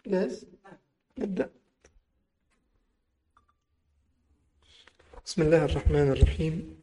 جاهز؟ نبدأ. بسم الله الرحمن الرحيم.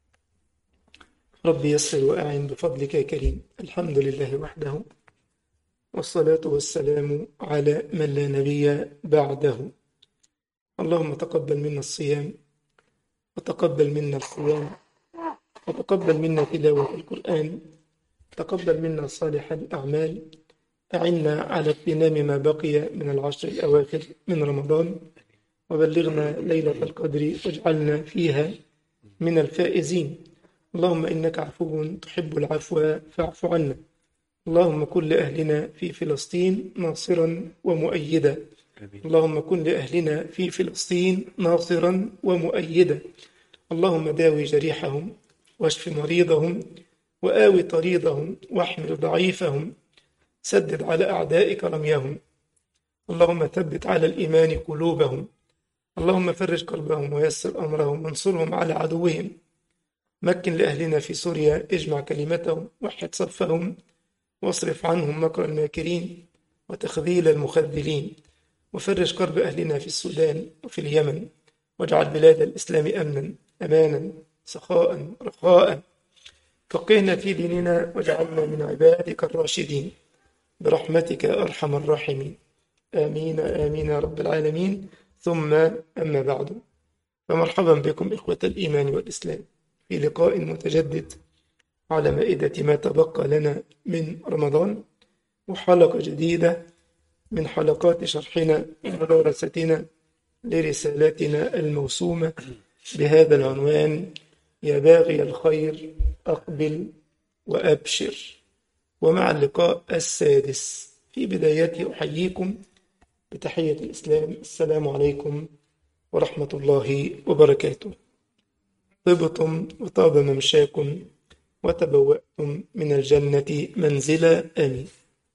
رب يسر وأعن بفضلك يا كريم. الحمد لله وحده، والصلاة والسلام على من لا نبي بعده. اللهم تقبل منا الصيام، وتقبل منا القيام، وتقبل منا تلاوة القرآن، تقبل منا صالح الأعمال. أعنا على اغتنام ما بقي من العشر الأواخر من رمضان، وبلغنا ليلة القدر واجعلنا فيها من الفائزين. اللهم إنك عفو تحب العفو فاعف عنا. اللهم كن لأهلنا في فلسطين ناصرا ومؤيدا. اللهم كن لأهلنا في فلسطين ناصرا ومؤيدا. اللهم داوي جريحهم، واشف مريضهم، وآوي طريضهم، واحمل ضعيفهم، سدد على أعدائك رميهم. اللهم ثبت على الإيمان قلوبهم. اللهم فرج كربهم ويسر أمرهم وانصرهم على عدوهم. مكن لأهلنا في سوريا، اجمع كلمتهم، وحد صفهم، واصرف عنهم مكر الماكرين وتخذيل المخذلين. وفرج كرب أهلنا في السودان وفي اليمن، واجعل بلاد الإسلام أمنا أمانا سخاء رخاء. فقهنا في ديننا واجعلنا من عبادك الراشدين برحمتك يا أرحم الراحمين. آمين آمين يا رب العالمين. ثم أما بعد، فمرحبا بكم إخوة الإيمان والإسلام في لقاء متجدد على مائدة ما تبقى لنا من رمضان، وحلقة جديدة من حلقات شرحنا ومدارستنا لرسالتنا الموسومة بهذا العنوان: يا باغي الخير أقبل وأبشر. ومع اللقاء السادس، في بدايته أحييكم بتحية الإسلام: السلام عليكم ورحمة الله وبركاته. طبتم وطاب ممشاكم وتبوأتم من الجنة منزلا. آمين.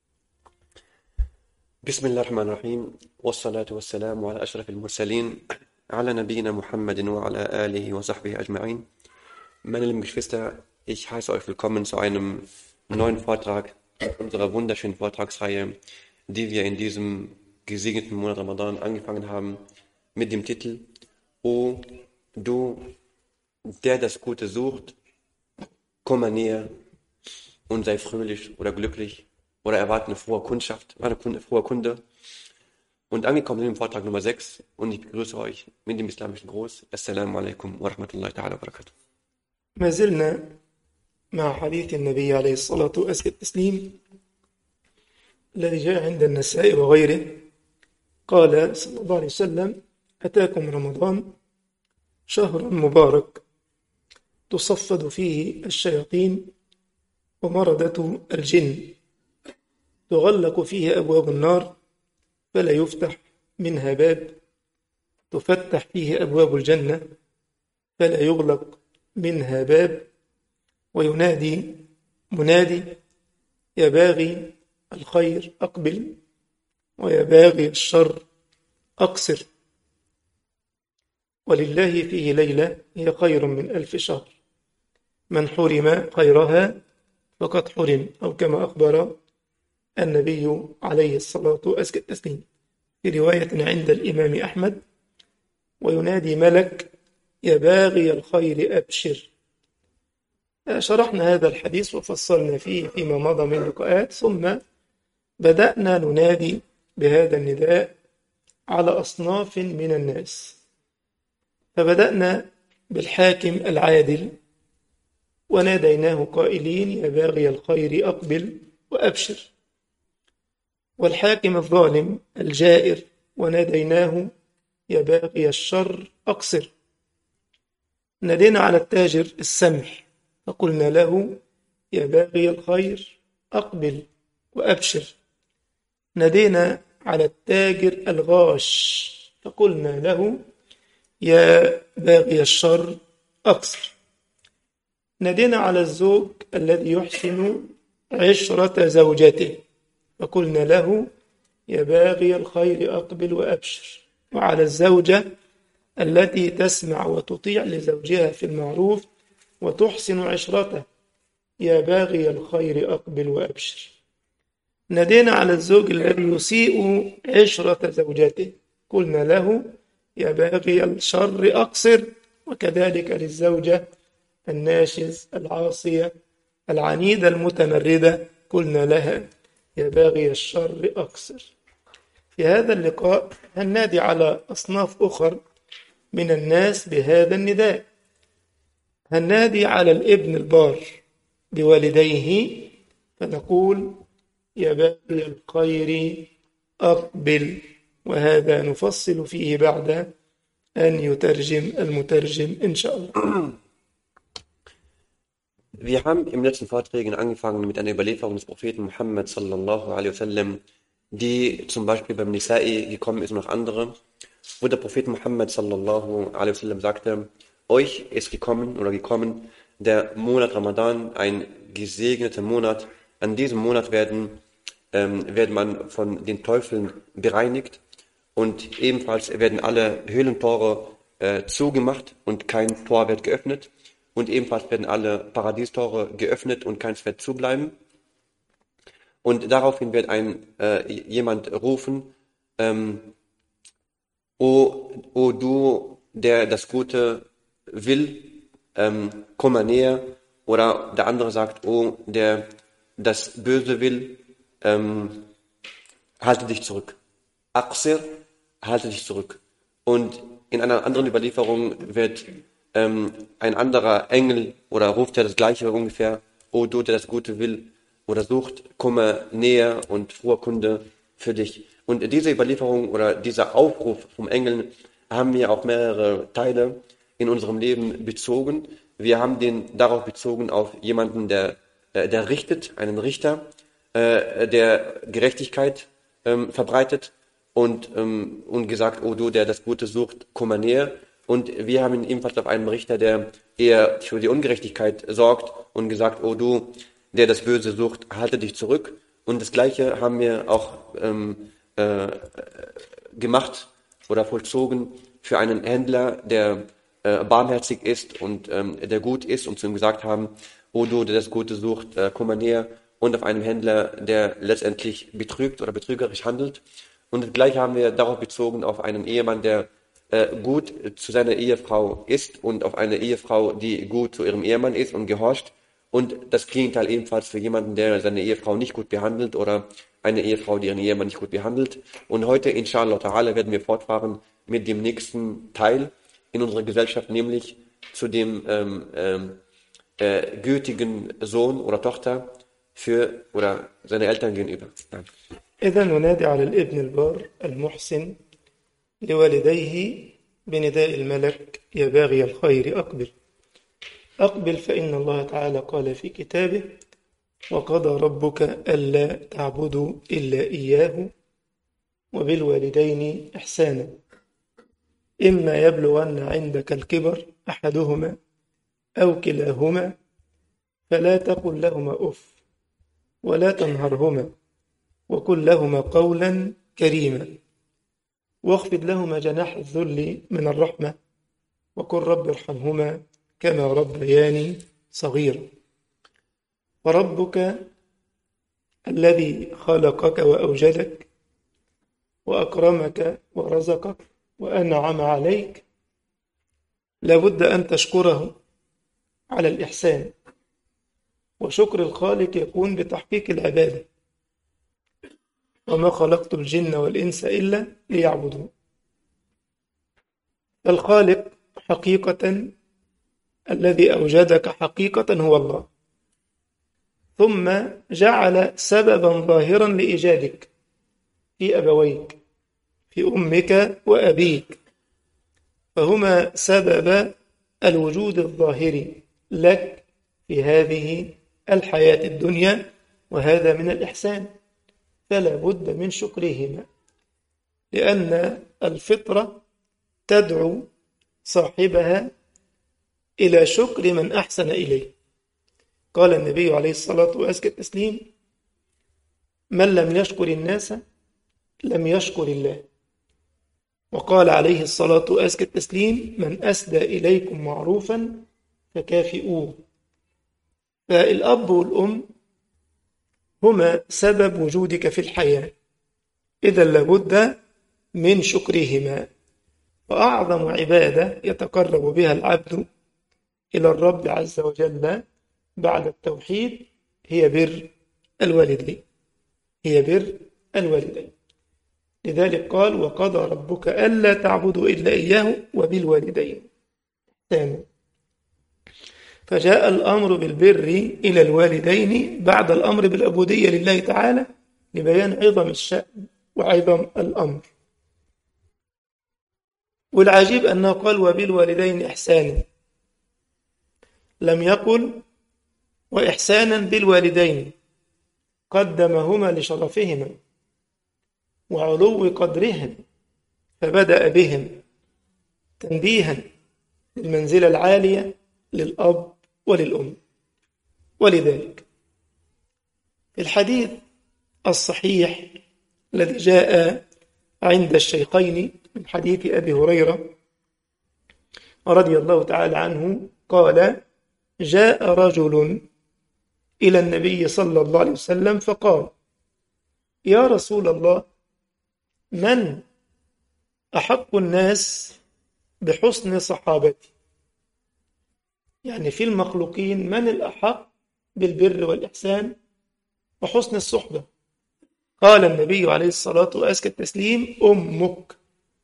بسم الله الرحمن الرحيم، والصلاة والسلام على أشرف المرسلين, على نبينا Muhammadin wa ala alihi wa sahbihi ajma'in. Meine lieben Geschwister, ich heiße euch willkommen zu einem neuen Vortrag unserer wunderschönen Vortragsreihe, die wir in diesem gesegneten Monat Ramadan angefangen haben, mit dem Titel: O du, der das Gute sucht, komm näher und sei fröhlich oder glücklich oder erwarte eine frohe Kundschaft, eine frohe Kunde. Und angekommen in dem Vortrag Nummer 6, und ich begrüße euch mit dem islamischen Gruß: Assalamu alaikum wa rahmatullahi ta'ala wa barakatuh. ما زلنا مع حديث النبي عليه الصلاة والتسليم الذي جاء عند النساء وغيره. قال صلى الله عليه وسلم: أتاكم رمضان شهر مبارك تصفد فيه الشياطين ومردة الجن، تغلق فيه أبواب النار فلا يفتح منها باب، تفتح فيه أبواب الجنة فلا يغلق منها باب، وينادي منادي: يا باغي الخير أقبل، ويا باغي الشر أقصر. ولله فيه ليلة هي خير من 1000 شهر، من حرم خيرها فقد حرم، أو كما أخبر النبي عليه الصلاة والسلام في رواية عند الإمام أحمد: وينادي ملك: يا باغي الخير أبشر. شرحنا هذا الحديث وفصلنا فيه فيما مضى من لقاءات، ثم بدأنا ننادي بهذا النداء على أصناف من الناس. فبدأنا بالحاكم العادل وناديناه قائلين: يا باغي الخير أقبل وأبشر. والحاكم الظالم الجائر وناديناه: يا باغي الشر أقصر. نادينا على التاجر السمح فقلنا له: يا باغي الخير أقبل وأبشر. نادينا على التاجر الغاش فقلنا له: يا باغي الشر أقصر. نادينا على الزوج الذي يحسن عشرة زوجته فقلنا له: يا باغي الخير أقبل وأبشر. وعلى الزوجة التي تسمع وتطيع لزوجها في المعروف وتحسن عشرته: يا باغي الخير أقبل وأبشر. نادينا على الزوج الذي يسيء عشرة زوجته، قلنا له يا باغي الشر أقصر، وكذلك للزوجة الناشز العاصية العنيدة المتمردة قلنا لها يا باغي الشر أقصر. في هذا اللقاء هننادي على أصناف أخر من الناس بهذا النداء. هننادي على الابن البار بوالديه فنقول يا باغي الخير أقبل، وهذا نفصل فيه بعد أن يترجم المترجم إن شاء الله. Wir haben im letzten Vorträgen angefangen mit einer Überlieferung des Propheten Muhammad sallallahu alaihi wasallam, die zum Beispiel beim Nisa'i gekommen ist und noch andere, wo der Prophet Muhammad sallallahu alaihi wasallam sagte, euch ist gekommen oder der Monat Ramadan, ein gesegneter Monat. An diesem Monat wird man von den Teufeln bereinigt und ebenfalls werden alle Höhlentore zugemacht und kein Tor wird geöffnet. Und ebenfalls werden alle Paradiestore geöffnet und keins wird zubleiben. Und daraufhin wird jemand rufen, o du, der das Gute will, komm mal näher. Oder der andere sagt, o der das Böse will, halte dich zurück. Aqsir, halte dich zurück. Und in einer anderen Überlieferung wird ein anderer Engel oder ruft er das Gleiche ungefähr, o du, der das Gute will oder sucht, komme näher und frohe Kunde für dich. Und diese Überlieferung oder dieser Aufruf vom Engel haben wir auf mehrere Teile in unserem Leben bezogen. Wir haben den darauf bezogen auf jemanden, der richtet, einen Richter, der Gerechtigkeit verbreitet und gesagt, o du, der das Gute sucht, komme näher. Und wir haben ihn ebenfalls auf einen Richter, der eher für die Ungerechtigkeit sorgt und gesagt, o du, der das Böse sucht, halte dich zurück. Und das Gleiche haben wir auch gemacht oder vollzogen für einen Händler, der barmherzig ist und der gut ist und zu ihm gesagt haben, o du, der das Gute sucht, komm mal näher. Und auf einem Händler, der letztendlich betrügt oder betrügerisch handelt. Und das Gleiche haben wir darauf bezogen auf einen Ehemann, der gut zu seiner Ehefrau ist und auf eine Ehefrau, die gut zu ihrem Ehemann ist und gehorcht. Und das Gegenteil ebenfalls für jemanden, der seine Ehefrau nicht gut behandelt oder eine Ehefrau, die ihren Ehemann nicht gut behandelt. Und heute, inshallah ta'ala, werden wir fortfahren mit dem nächsten Teil in unserer Gesellschaft, nämlich zu dem gütigen Sohn oder Tochter für oder seine Eltern gegenüber. Danke. إذا ننادي على الابن البار المحسن لوالديه بنداء الملك يا باغي الخير أقبل. أقبل فإن الله تعالى قال في كتابه وقضى ربك ألا تعبدوا إلا إياه وبالوالدين إحسانا إما يبلغن عندك الكبر أحدهما أو كلاهما فلا تقل لهما أف ولا تنهرهما وقل لهما قولا كريما واخفض لهما جناح الذل من الرحمة وقل رب ارحمهما كما ربياني صغيرا. فربك الذي خلقك وأوجدك وأكرمك ورزقك وأنعم عليك لابد أن تشكره على الإحسان، وشكر الخالق يكون بتحقيق العبادة. وما خلقت الجن والإنس إلا ليعبدون. الخالق حقيقة الذي أوجدك حقيقة هو الله، ثم جعل سببا ظاهرا لإيجادك في أبويك في أمك وأبيك، فهما سبب الوجود الظاهري لك في هذه الحياة الدنيا، وهذا من الإحسان، فلا بد من شكرهما، لأن الفطرة تدعو صاحبها إلى شكر من أحسن إليه. قال النبي عليه الصلاة وأزكى التسليم من لم يشكر الناس لم يشكر الله. وقال عليه الصلاة وأزكى التسليم من أسدى إليكم معروفا فكافئوه. فالأب والأم هما سبب وجودك في الحياة، إذا لابد من شكرهما. وأعظم عبادة يتقرب بها العبد إلى الرب عز وجل بعد التوحيد هي بر الوالدين، هي بر الوالدين. لذلك قال: وقضى ربك ألا تعبدوا إلا إياه وبالوالدين إحسانا. فجاء الأمر بالبر إلى الوالدين بعد الأمر بالعبودية لله تعالى لبيان عظم الشأن وعظم الأمر. والعجيب أنه قال: وبالوالدين إحسانا، لم يقل وإحسانا بالوالدين، قدمهما لشرفهما وعلو قدرهم، فبدأ بهم تنبيها للمنزلة العالية للأب وللأم. ولذلك الحديث الصحيح الذي جاء عند الشيخين من حديث أبي هريرة رضي الله تعالى عنه قال: جاء رجل إلى النبي صلى الله عليه وسلم فقال: يا رسول الله، من أحق الناس بحسن صحابتي؟ يعني في المخلوقين من الأحق بالبر والإحسان وحسن الصحبة؟ قال النبي عليه الصلاة وأزكى التسليم: أمك.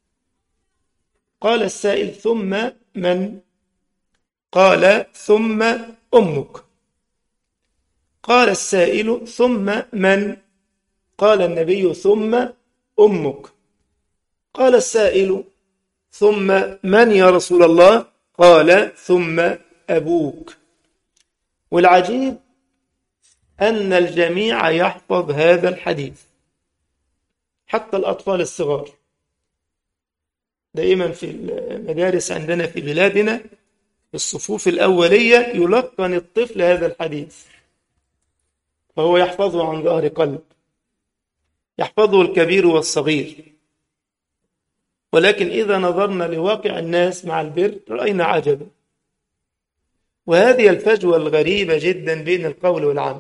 قال السائل: ثم من؟ قال: ثم أمك. قال السائل: ثم من؟ قال النبي: ثم أمك. قال السائل: ثم من يا رسول الله؟ قال: ثم أبوك. والعجيب أن الجميع يحفظ هذا الحديث، حتى الأطفال الصغار. دائما في المدارس عندنا في بلادنا في الصفوف الأولية يلقن الطفل هذا الحديث، فهو يحفظه عن ظهر قلب، يحفظه الكبير والصغير. ولكن إذا نظرنا لواقع الناس مع البر رأينا عجبا، وهذه الفجوة الغريبة جدا بين القول والعمل.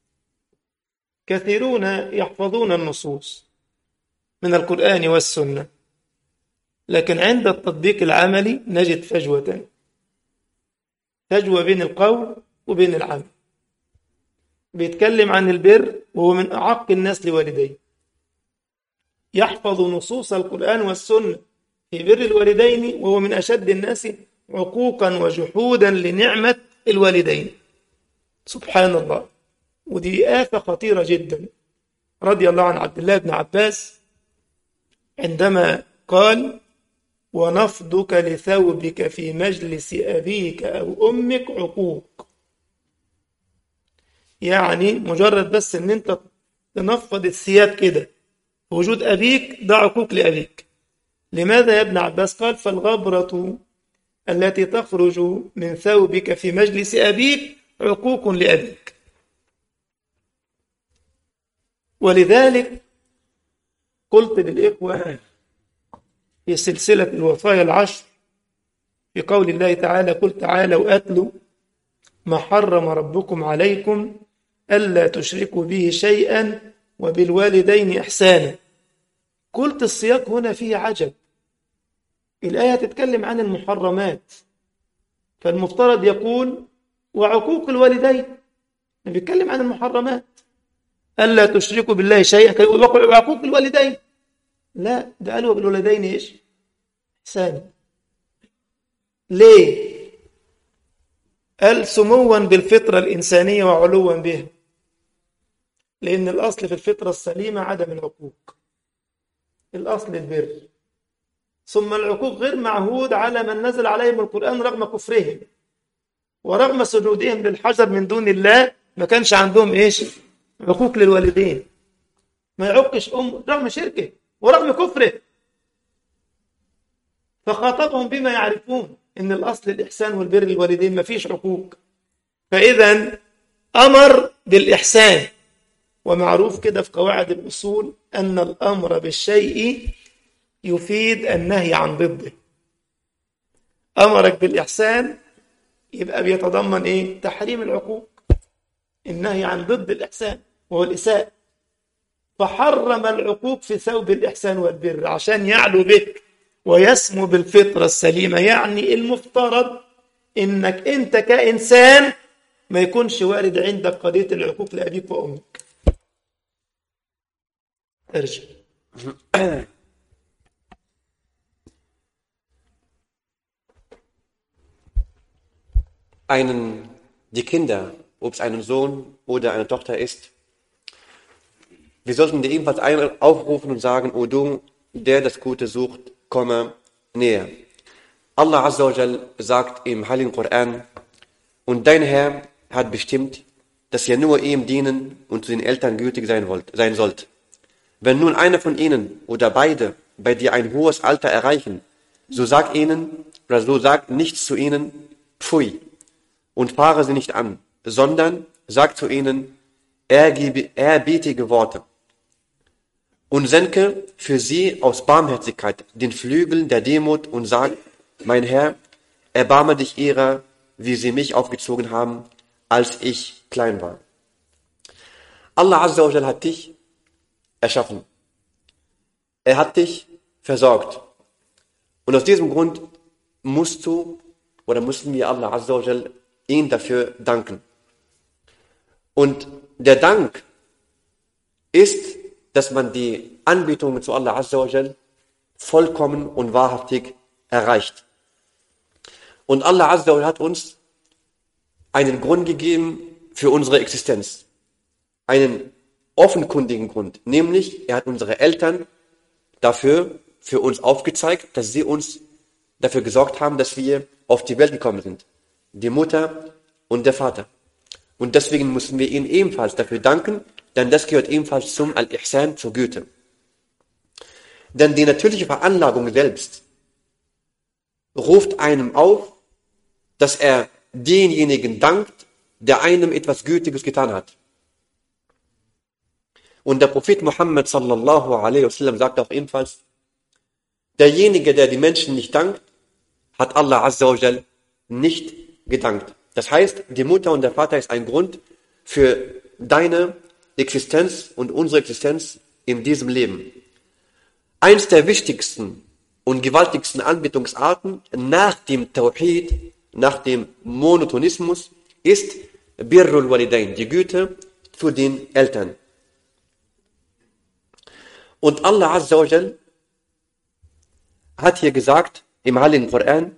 كثيرون يحفظون النصوص من القرآن والسنة، لكن عند التطبيق العملي نجد فجوة بين القول وبين العمل. بيتكلم عن البر وهو من أعق الناس لوالديه، يحفظ نصوص القرآن والسنة في بر الوالدين وهو من أشد الناس عقوقا وجحودا لنعمة الوالدين. سبحان الله. ودي آفة خطيرة جدا. رضي الله عن عبد الله بن عباس عندما قال: ونفضك لثوبك في مجلس أبيك أو أمك عقوق. يعني مجرد بس أن أنت تنفض الثياب كده في وجود أبيك ده عقوق لأبيك. لماذا يا ابن عباس؟ قال: فالغبرة التي تخرج من ثوبك في مجلس أبيك عقوق لأبيك. ولذلك قلت للإخوة في سلسلة الوصايا العشر في قول الله تعالى: قل تعالوا أتلوا ما حرم ربكم عليكم ألا تشركوا به شيئا وبالوالدين إحسانا. قلت السياق هنا فيه عجب. الآية تتكلم عن المحرمات، فالمفترض يقول وعقوق الوالدين، بيتكلم عن المحرمات ألا تشركوا بالله شيئا وعقوق الوالدين. لا، ده قالوا بالوالدين إيش؟ إحسانا. ليه؟ قال سموا بالفطرة الإنسانية وعلوا بها، لأن الأصل في الفطرة السليمة عدم العقوق، الأصل البر. ثم العقوق غير معهود على من نزل عليهم القرآن رغم كفرهم ورغم سجودهم للحجر من دون الله، ما كانش عندهم إيش؟ عقوق للوالدين. ما يعقش رغم شركه ورغم كفره، فخاطبهم بما يعرفون إن الأصل الإحسان والبر للوالدين، ما فيش عقوق. فإذا أمر بالإحسان. ومعروف كده في قواعد الأصول أن الأمر بالشيء يفيد النهي عن ضده. أمرك بالإحسان يبقى بيتضمن إيه؟ تحريم العقوق، النهي عن ضد الإحسان. وهو الإساءة. فحرم العقوق في ثوب الإحسان والبر عشان يعلو بك ويسمو بالفطرة السليمة. يعني المفترض إنك أنت كإنسان ما يكونش وارد عندك قضية العقوق لأبيك وأمك. ارجع. Die Kinder, ob es ein Sohn oder eine Tochter ist, wir sollten die ebenfalls aufrufen und sagen, O du, der das Gute sucht, komme näher. Allah Azza wa Jal sagt im Heiligen Koran, und dein Herr hat bestimmt, dass ihr nur ihm dienen und zu den Eltern gütig sein sollt. Wenn nun einer von ihnen oder beide bei dir ein hohes Alter erreichen, so sag nichts zu ihnen, pfui, und fahre sie nicht an, sondern sag zu ihnen ehrerbietige Worte und senke für sie aus Barmherzigkeit den Flügel der Demut und sag, mein Herr, erbarme dich ihrer, wie sie mich aufgezogen haben, als ich klein war. Allah Azza wa Jal hat dich erschaffen. Er hat dich versorgt. Und aus diesem Grund mussten wir Allah Azza wa Jal ihn dafür danken. Und der Dank ist, dass man die Anbetungen zu Allah Azza wa Jal vollkommen und wahrhaftig erreicht. Und Allah Azza wa Jal hat uns einen Grund gegeben für unsere Existenz. Einen offenkundigen Grund. Nämlich, er hat unsere Eltern für uns aufgezeigt, dass sie uns dafür gesorgt haben, dass wir auf die Welt gekommen sind. Die Mutter und der Vater. Und deswegen müssen wir ihnen ebenfalls dafür danken, denn das gehört ebenfalls zum Al-Ihsan, zur Güte. Denn die natürliche Veranlagung selbst ruft einem auf, dass er denjenigen dankt, der einem etwas Gütiges getan hat. Und der Prophet Muhammad sallallahu alaihi wasallam sagt auch ebenfalls, derjenige, der die Menschen nicht dankt, hat Allah Azza wa Jal nicht gedankt. Das heißt, die Mutter und der Vater ist ein Grund für deine Existenz und unsere Existenz in diesem Leben. Eins der wichtigsten und gewaltigsten Anbetungsarten nach dem Tawhid, nach dem Monotonismus, ist Birrul Walidain, die Güte zu den Eltern. Und Allah Azza wa Jal hat hier gesagt im Heiligen Koran,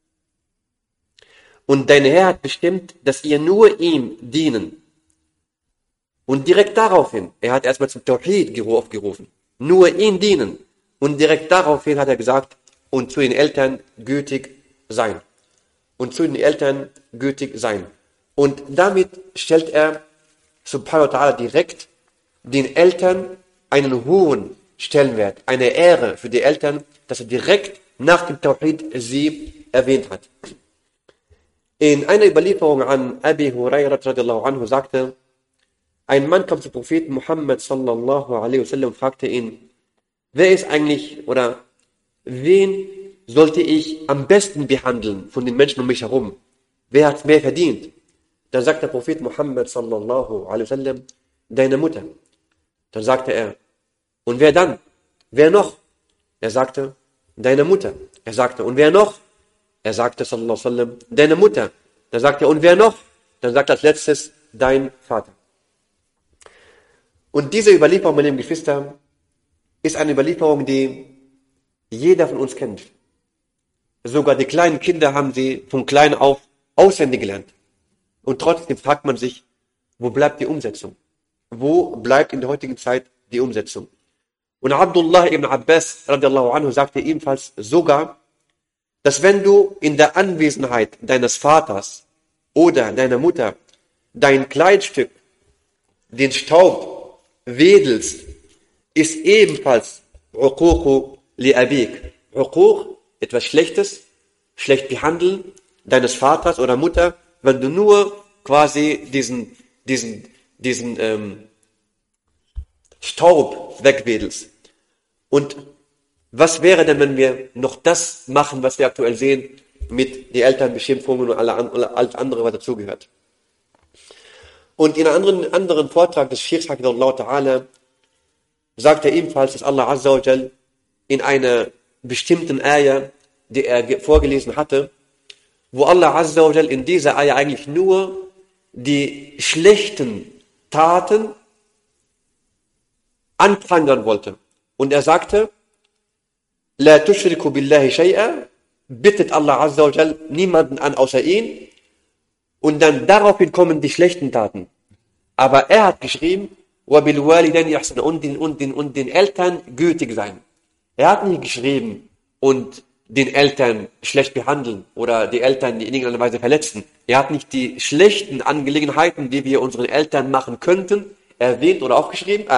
und dein Herr hat bestimmt, dass ihr nur ihm dienen. Und direkt daraufhin, er hat erstmal zum Tawhid aufgerufen, nur ihm dienen. Und direkt daraufhin hat er gesagt, und zu den Eltern gütig sein. Und zu den Eltern gütig sein. Und damit stellt er, subhanahu wa ta'ala, direkt den Eltern einen hohen Stellenwert, eine Ehre für die Eltern, dass er direkt nach dem Tawhid sie erwähnt hat. In einer Überlieferung an Abi Hurairah radiallahu anhu sagte, ein Mann kam zum Propheten Muhammad sallallahu alaihi wasallam und fragte ihn, wer ist eigentlich oder wen sollte ich am besten behandeln von den Menschen um mich herum? Wer hat mehr verdient? Dann sagt der Prophet Muhammad sallallahu alaihi wasallam, deine Mutter. Dann sagte er, und wer dann? Wer noch? Er sagte, deine Mutter. Er sagte, und wer noch? Er sagte, sallallahu alaihi wasallam, deine Mutter. Dann sagte er, und wer noch? Dann sagt er als letztes, dein Vater. Und diese Überlieferung, meine lieben Geschwister, ist eine Überlieferung, die jeder von uns kennt. Sogar die kleinen Kinder haben sie von klein auf auswendig gelernt. Und trotzdem fragt man sich, wo bleibt die Umsetzung? Wo bleibt in der heutigen Zeit die Umsetzung? Und Abdullah ibn Abbas radiallahu anhu sagte ebenfalls sogar, dass wenn du in der Anwesenheit deines Vaters oder deiner Mutter dein Kleidstück, den Staub, wedelst, ist ebenfalls Uququ li abik. Uquq, etwas Schlechtes, schlecht behandeln deines Vaters oder Mutter, wenn du nur quasi diesen Staub wegwedelst. Und was wäre denn, wenn wir noch das machen, was wir aktuell sehen, mit den Elternbeschimpfungen und alles andere, was dazugehört? Und in einem anderen Vortrag des Sheikhs Hafidhullah Ta'ala sagt er ebenfalls, dass Allah Azza wa Jal in einer bestimmten Ayah, die er vorgelesen hatte, wo Allah Azza wa Jal in dieser Ayah eigentlich nur die schlechten Taten anprangern wollte. Und er sagte, La tushriku billahi shay'a, bittet Allah Azza wa Jal niemanden an außer ihn, und dann daraufhin kommen die schlechten Taten. Aber er hat geschrieben, وَبِالْوَالِدَيْنِ يَحْسَنَ und den Eltern gütig sein. Er hat nicht geschrieben und den Eltern schlecht behandeln oder die Eltern in irgendeiner Weise verletzen. Er hat nicht die schlechten Angelegenheiten, die wir unseren Eltern machen könnten, erwähnt oder aufgeschrieben,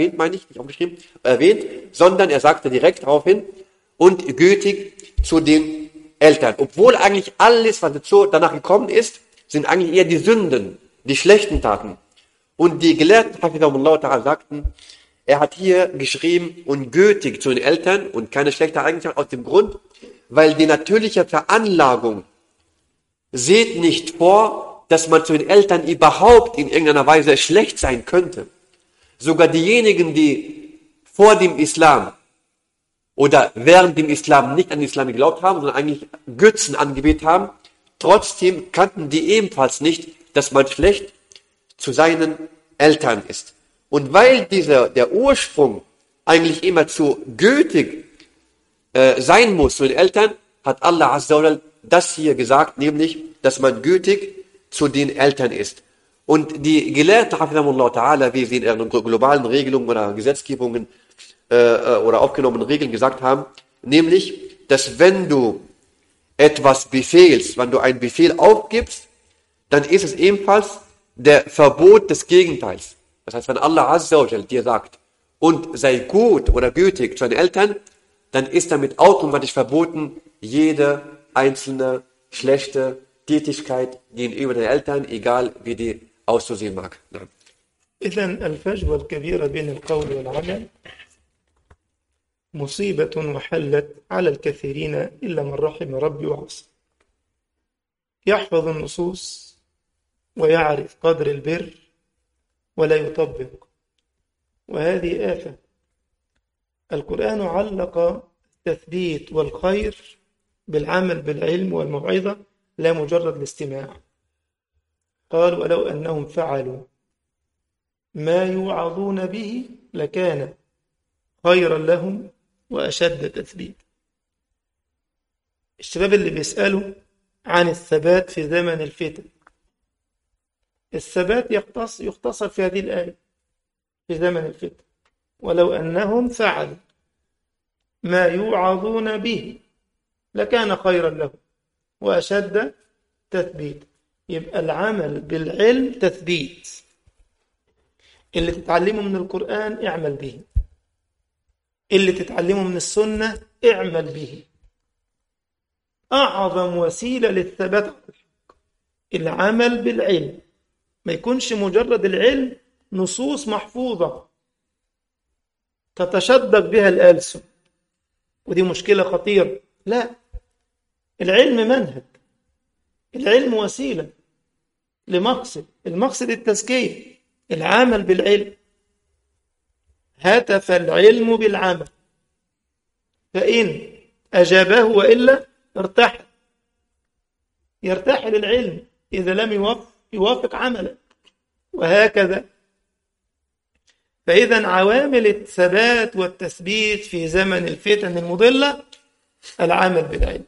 erwähnt, sondern er sagte direkt daraufhin, und gütig zu den Eltern. Obwohl eigentlich alles, was dazu danach gekommen ist, sind eigentlich eher die Sünden, die schlechten Taten. Und die Gelehrten, Hafidhahumullah Ta'ala, sagten, er hat hier geschrieben, und gütig zu den Eltern und keine schlechte Eigenschaft aus dem Grund, weil die natürliche Veranlagung sieht nicht vor, dass man zu den Eltern überhaupt in irgendeiner Weise schlecht sein könnte. Sogar diejenigen, die vor dem Islam oder während dem Islam nicht an den Islam geglaubt haben, sondern eigentlich Götzen angebetet haben, trotzdem kannten die ebenfalls nicht, dass man schlecht zu seinen Eltern ist. Und weil der Ursprung eigentlich immer zu gütig sein muss zu den Eltern, hat Allah Azza wa Jal das hier gesagt, nämlich, dass man gütig zu den Eltern ist. Und die Gelehrten, Hafidhahumullah Ta'ala, wie sie in ihren globalen Regelungen oder Gesetzgebungen oder aufgenommenen Regeln gesagt haben, nämlich, dass wenn du etwas befehlst, wenn du einen Befehl aufgibst, dann ist es ebenfalls der Verbot des Gegenteils. Das heißt, wenn Allah Azza wa Jal dir sagt, und sei gut oder gütig zu deinen Eltern, dann ist damit automatisch verboten, jede einzelne schlechte Tätigkeit gegenüber den Eltern, egal wie die auszusehen mag. Ja. إذن الفجوة الكبيرة بين القول والعمل مصيبة وحلت على الكثيرين إلا من رحم ربي وعصى. يحفظ النصوص ويعرف قدر البر ولا يطبق، وهذه آفة. القرآن علق التثبيت والخير بالعمل بالعلم والموعظة لا مجرد الاستماع. قال ولو أنهم فعلوا ما يوعظون به لكان خيرا لهم وأشد تثبيت. الشباب اللي بيسألوا عن الثبات في زمن الفتن، الثبات يختصر في هذه الآية في زمن الفتن، ولو أنهم فعلوا ما يوعظون به لكان خيرا لهم وأشد تثبيت. يبقى العمل بالعلم تثبيت، اللي تتعلمه من القرآن اعمل به، اللي تتعلمه من السنة اعمل به. أعظم وسيلة للثبات على الحق العمل بالعلم، ما يكونش مجرد العلم نصوص محفوظة تتشدق بها الألسن، ودي مشكلة خطيرة. لا، العلم منهج، العلم وسيلة لمقصد، المقصد التزكية، العمل بالعلم. هتف العلم بالعمل، فإن أجابه وإلا ارتحل، يرتحل العلم إذا لم يوافق عمله، وهكذا. فإذا عوامل الثبات والتثبيت في زمن الفتن المضلة العمل بالعلم.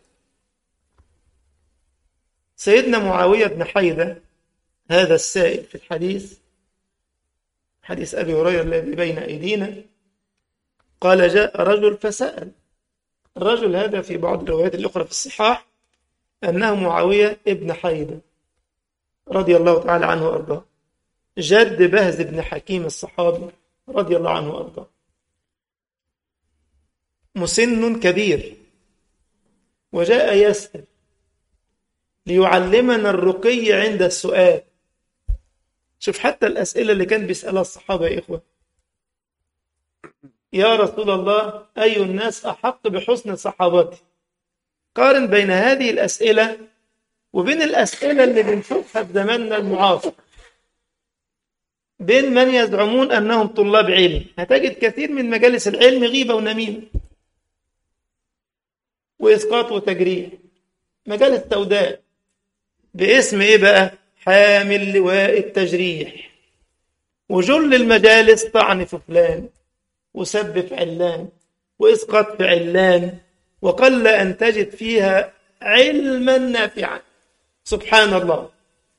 سيدنا معاوية بن حيدة هذا السائل في الحديث، حديث أبي هريرة الذي بين أيدينا، قال جاء رجل فسأل. الرجل هذا في بعض الروايات الأخرى في الصحاح أنه معاوية ابن حيدة رضي الله تعالى عنه وأرضاه، جد بهز بن حكيم الصحابي رضي الله عنه وأرضاه، مسن كبير، وجاء يسأل ليعلمنا الرقي عند السؤال. شوف حتى الأسئلة اللي كان بيسألها الصحابة يا إخوة، يا رسول الله أي الناس أحق بحسن صحابتي. قارن بين هذه الأسئلة وبين الأسئلة اللي بنشوفها في زماننا المعاصر. بين من يزعمون أنهم طلاب علم. هتجد كثير من مجالس العلم غيبة ونميمة وإسقاط وتجريح، مجالس سوداء باسم إيه بقى؟ حامل لواء التجريح. وجل المجالس طعن في فلان وسب في علان وإسقاط في علان، وقل أن تجد فيها علما نافعا. سبحان الله.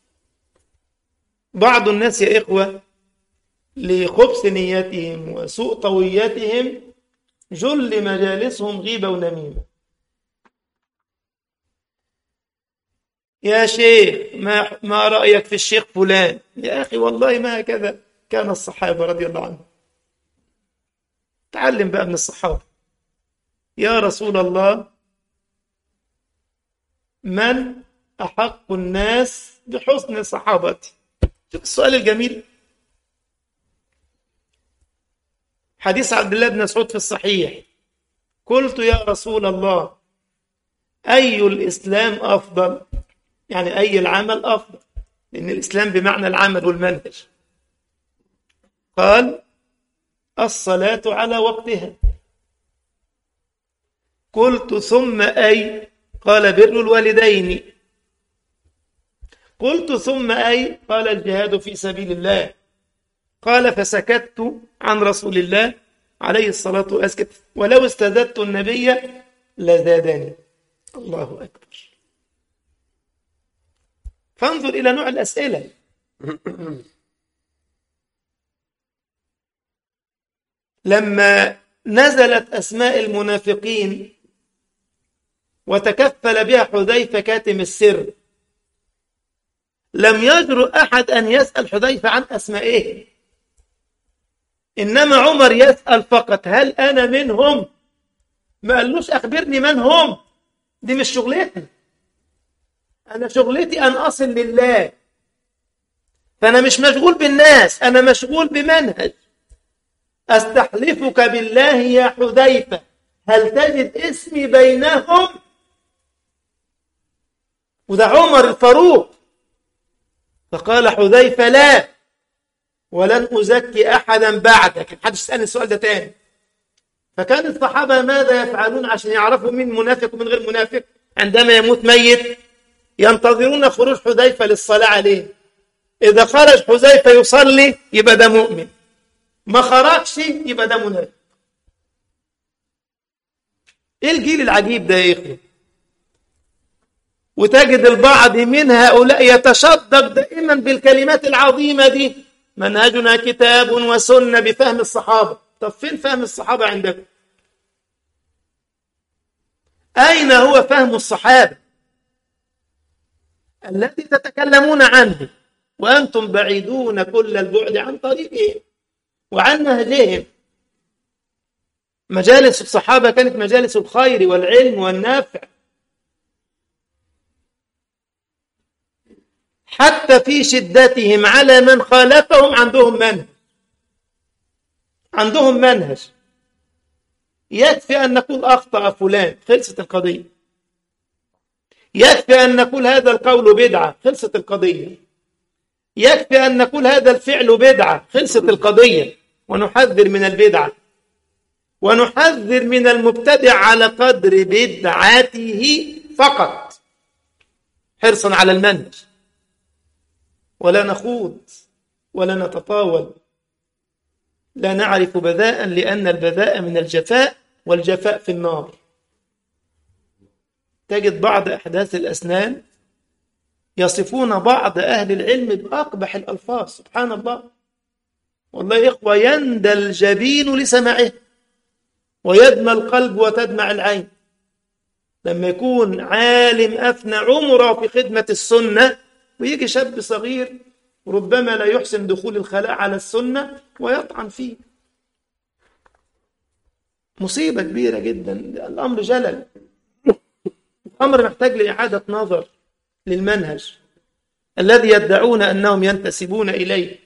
بعض الناس يا إخوة لخبث نيتهم وسوء طويتهم جل مجالسهم غيبة ونميمة. يا شيخ ما رأيك في الشيخ فلان؟ يا أخي والله ما هكذا كان الصحابة رضي الله عنهم. تعلم بقى من الصحابة. يا رسول الله، من أحق الناس بحسن صحابتي؟ شوف السؤال الجميل. حديث عبد الله بن مسعود في الصحيح: قلت يا رسول الله أي الإسلام أفضل؟ يعني أي العمل أفضل، لأن الإسلام بمعنى العمل والمنهج. قال: الصلاة على وقتها. قلت ثم أي؟ قال: بر الوالدين. قلت ثم أي؟ قال: الجهاد في سبيل الله. قال: فسكت عن رسول الله عليه الصلاة والسلام، ولو استزدت النبي لزادني. الله أكبر. فانظر إلى نوع الأسئلة. لما نزلت أسماء المنافقين وتكفل بها حذيفة كاتم السر، لم يجرؤ أحد أن يسأل حذيفة عن أسمائه، إنما عمر يسأل فقط: هل أنا منهم؟ ما قالوش أخبرني من هم، دي مش شغلتي، أنا شغلتي أن أصل لله، فأنا مش مشغول بالناس، أنا مشغول بمنهج. أستحلفك بالله يا حذيفة هل تجد اسمي بينهم؟ وده عمر الفاروق. فقال حذيفة: لا، ولن أزكي أحدا بعدك. محدش يسألني السؤال ده تاني. فكان الصحابة ماذا يفعلون عشان يعرفوا مين منافق ومن غير منافق؟ عندما يموت ميت ينتظرون خروج حذيفة للصلاة عليه. إذا خرج حذيفة يصلي يبقى ده مؤمن، ما خرجش يبقى ده منافق. إيه الجيل العجيب ده يا إخوة؟ وتجد البعض من هؤلاء يتشدق دائما بالكلمات العظيمة دي: منهجنا كتاب وسنة بفهم الصحابة. طب فين فهم الصحابة عندكم؟ أين هو فهم الصحابة الذي تتكلمون عنه وأنتم بعيدون كل البعد عن طريقهم وعن نهجهم؟ مجالس الصحابة كانت مجالس الخير والعلم والنافع، حتى في شدتهم على من خالفهم عندهم منهج. يكفي أن نقول أخطأ فلان، خلصت القضية. يكفي أن نقول هذا القول بدعة، خلصت القضية. يكفي أن نقول هذا الفعل بدعة، خلصت القضية. ونحذر من البدعة ونحذر من المبتدع على قدر بدعاته فقط، حرصا على المنهج، ولا نخوض ولا نتطاول. لا نعرف بذاء، لأن البذاء من الجفاء، والجفاء في النار. تجد بعض أحداث الأسنان يصفون بعض أهل العلم بأقبح الألفاظ. سبحان الله. والله يا إخوة يندى الجبين لسماعه ويدمى القلب وتدمع العين. لما يكون عالم أفنى عمره في خدمة السنة ويجي شاب صغير ربما لا يحسن دخول الخلاء على السنة ويطعن فيه، مصيبة كبيرة جدا. الأمر جلل، الأمر محتاج لإعادة نظر للمنهج الذي يدعون أنهم ينتسبون إليه.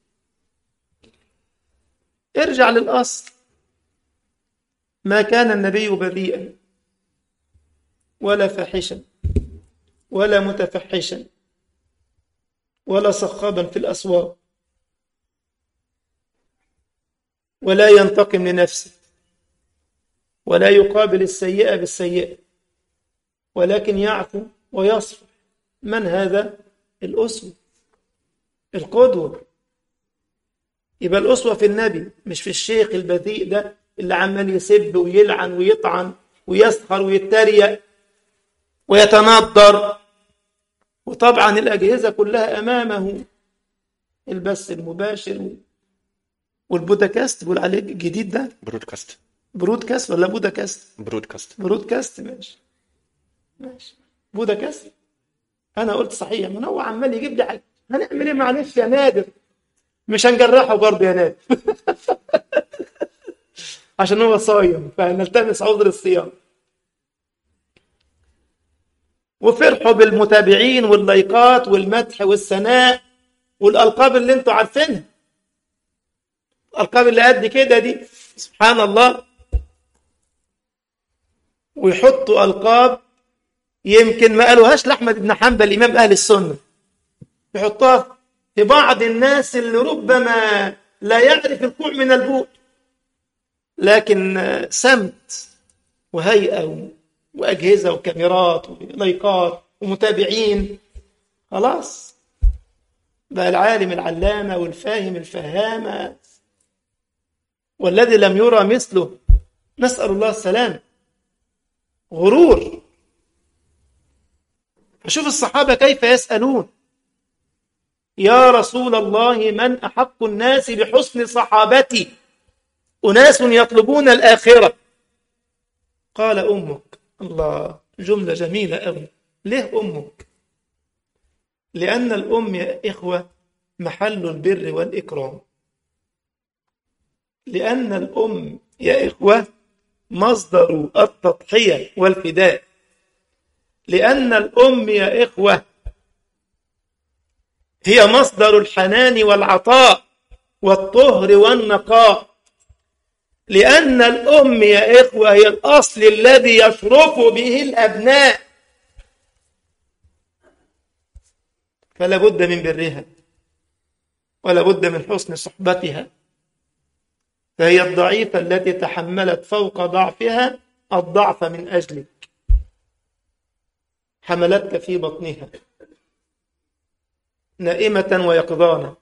ارجع للأصل. ما كان النبي بذيئا ولا فاحشا ولا متفحشا ولا صخابا في الأسواق ولا ينتقم لنفسه ولا يقابل السيئة بالسيئة، ولكن يعفو ويصفح. من هذا؟ الأسوة، القدوة. يبقى الأسوة في النبي، مش في الشيخ البذيء ده اللي عمال يسب ويلعن ويطعن ويسخر ويتريق ويتنضر. وطبعا الأجهزة كلها أمامه، البث المباشر والبودكاست بيقول عليه الجديد ده برودكاست. برودكاست ولا بودكاست؟ برودكاست. برودكاست، ماشي ماشي. بودكاست، أنا قلت صحيح، من هو عمال يجيب لي حاجة. هنعمل إيه؟ معلش يا نادر، مش هنجرحه برضه يا نادر عشان هو صايم، فنلتمس عذر الصيام. وفرحوا بالمتابعين واللايكات والمدح والثناء والألقاب اللي انتوا عارفينها، الألقاب اللي قد كده دي، سبحان الله. ويحطوا ألقاب يمكن ما قالوهاش لأحمد بن حنبل إمام أهل السنة، يحطوها في بعض الناس اللي ربما لا يعرف الكوع من البوء، لكن سمت وهيئة وأجهزة وكاميرات ولايكات ومتابعين، خلاص بقى العالم العلامة والفاهم الفهامة والذي لم يرى مثله، نسأل الله السلام. غرور. فشوف الصحابة كيف يسألون: يا رسول الله من أحق الناس بحسن صحابتي؟ أناس يطلبون الآخرة. قال أمك. الله، جملة جميلة أوي. ليه أمك؟ لأن الأم يا إخوة محل البر والإكرام. لأن الأم يا إخوة مصدر التضحية والفداء. لأن الأم يا إخوة هي مصدر الحنان والعطاء والطهر والنقاء. لأن الأم يا إخوة هي الأصل الذي يشرف به الأبناء، فلا بد من برها ولا بد من حسن صحبتها. فهي الضعيفة التي تحملت فوق ضعفها الضعف من أجلك، حملتك في بطنها نائمة ويقظانة،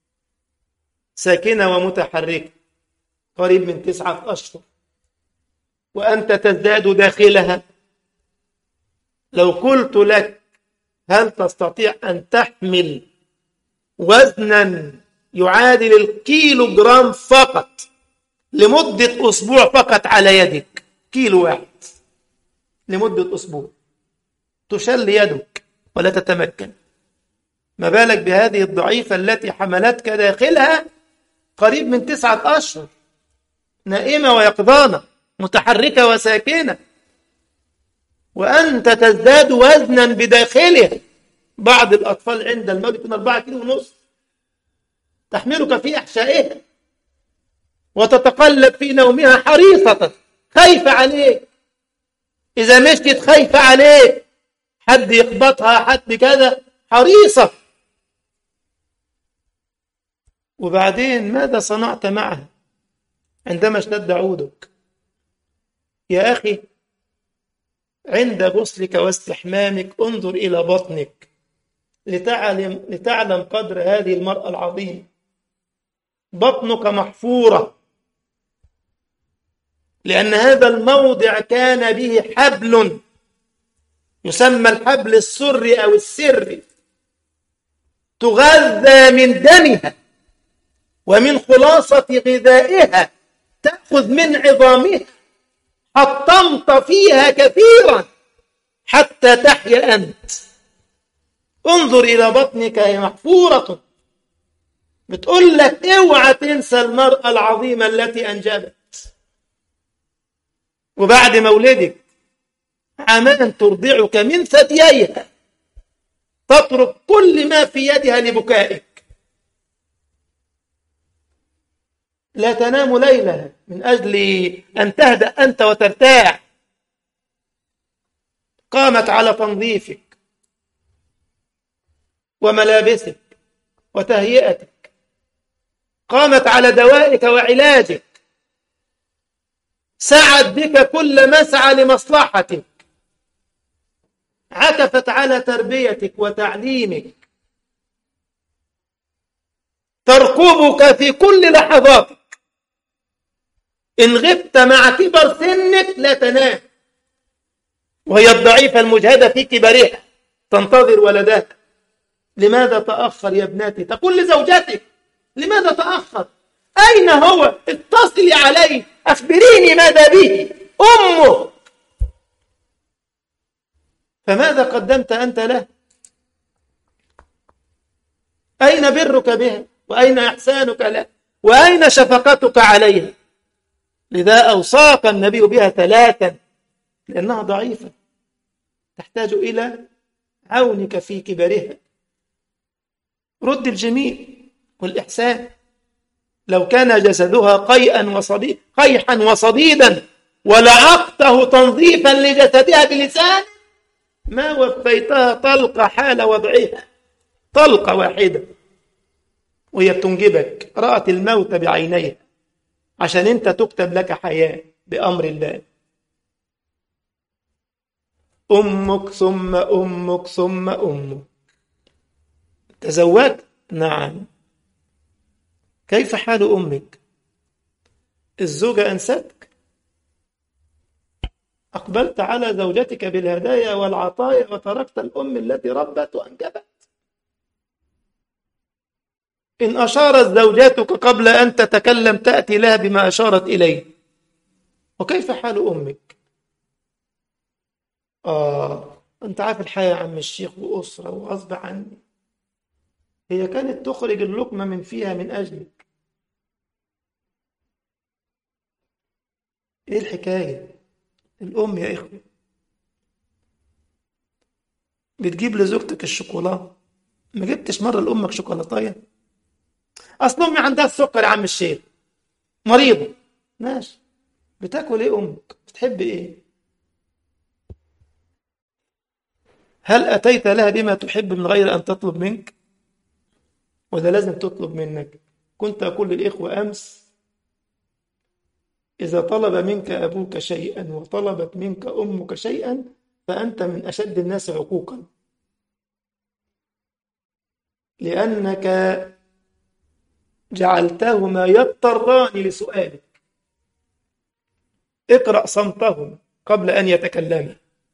ساكنة ومتحركة، قريب من 9 أشهر، وأنت تزداد داخلها. لو قلت لك هل تستطيع أن تحمل وزنا يعادل الكيلو جرام فقط لمدة أسبوع فقط على يدك، كيلو واحد لمدة أسبوع، تشل يدك ولا تتمكن، ما بالك بهذه الضعيفة التي حملتك داخلها قريب من 9 أشهر، نائمة ويقظانة، متحركة وساكنة، وأنت تزداد وزنا بداخلها. بعض الأطفال عند الموت يكون 4 كيلو ونص، تحملك في أحشائها وتتقلب في نومها حريصة، خايفة عليك، إذا مشيت خايفة عليك، حد يخبطها، حد كذا، حريصة. وبعدين ماذا صنعت معها عندما اشتد عودك؟ يا أخي، عند غسلك واستحمامك انظر إلى بطنك لتعلم قدر هذه المرأة العظيمة. بطنك محفورة، لأن هذا الموضع كان به حبل يسمى الحبل السري أو السري، تغذى من دمها ومن خلاصة غذائها، تأخذ من عظامها، حطمت فيها كثيرا حتى تحيا أنت. انظر إلى بطنك، هي محفورة، بتقول لك اوعى تنسى المرأة العظيمة التي أنجبت. وبعد مولدك عامان ترضعك من ثدييها، تترك كل ما في يدها لبكائك، لا تنام ليلها من أجل أن تهدأ أنت وترتاح. قامت على تنظيفك وملابسك وتهيئتك، قامت على دوائك وعلاجك، سعت بك كل مسعى لمصلحتك، عكفت على تربيتك وتعليمك، ترقبك في كل لحظاتك. إن غبت مع كبر سنك لا تنام، وهي الضعيفة المجهدة في كبرها تنتظر ولدها. لماذا تأخر يا ابنتي؟ تقول لزوجتك لماذا تأخر؟ أين هو؟ اتصلي عليه، أخبريني ماذا به. أمه، فماذا قدمت أنت له؟ أين برك بها؟ وأين إحسانك له؟ وأين شفقتك عليها؟ لذا أوصاك النبي بها ثلاثا، لأنها ضعيفة تحتاج إلى عونك في كبرها. رد الجميل والإحسان. لو كان جسدها قيحا وصديدا ولعقته تنظيفا لجسدها بلسان ما وفيتها طلقة حال وضعها، طلقة واحدة وهي بتنجبك، رأت الموت بعينيها عشان انت تكتب لك حياة بأمر الله. أمك ثم أمك ثم أمك. تزوجت؟ نعم. كيف حال أمك؟ الزوجة أنستك؟ أقبلت على زوجتك بالهدايا والعطايا وتركت الأم التي ربت وأنجبت؟ إن أشارت زوجاتك قبل أن تتكلم تأتي لها بما أشارت إليه. وكيف حال أمك؟ أنت عارف الحياة يا عم الشيخ، وأسرة وغصب عني. هي كانت تخرج اللقمة من فيها من أجلك. إيه الحكاية؟ الأم يا إخوة بتجيب لزوجتك الشوكولاتة. ما جبتش مرة لأمك شوكولاتاية؟ أصل أمي عندها السكر يا عم الشيخ، مريضة. ماشي، بتاكل إيه أمك؟ بتحب إيه؟ هل أتيت لها بما تحب من غير أن تطلب منك؟ ولا لازم تطلب منك؟ كنت أقول للإخوة أمس: إذا طلب منك أبوك شيئا وطلبت منك أمك شيئا فأنت من أشد الناس عقوقا، لأنك جعلتهما يضطران لسؤالك. اقرأ صمتهما قبل أن يتكلما.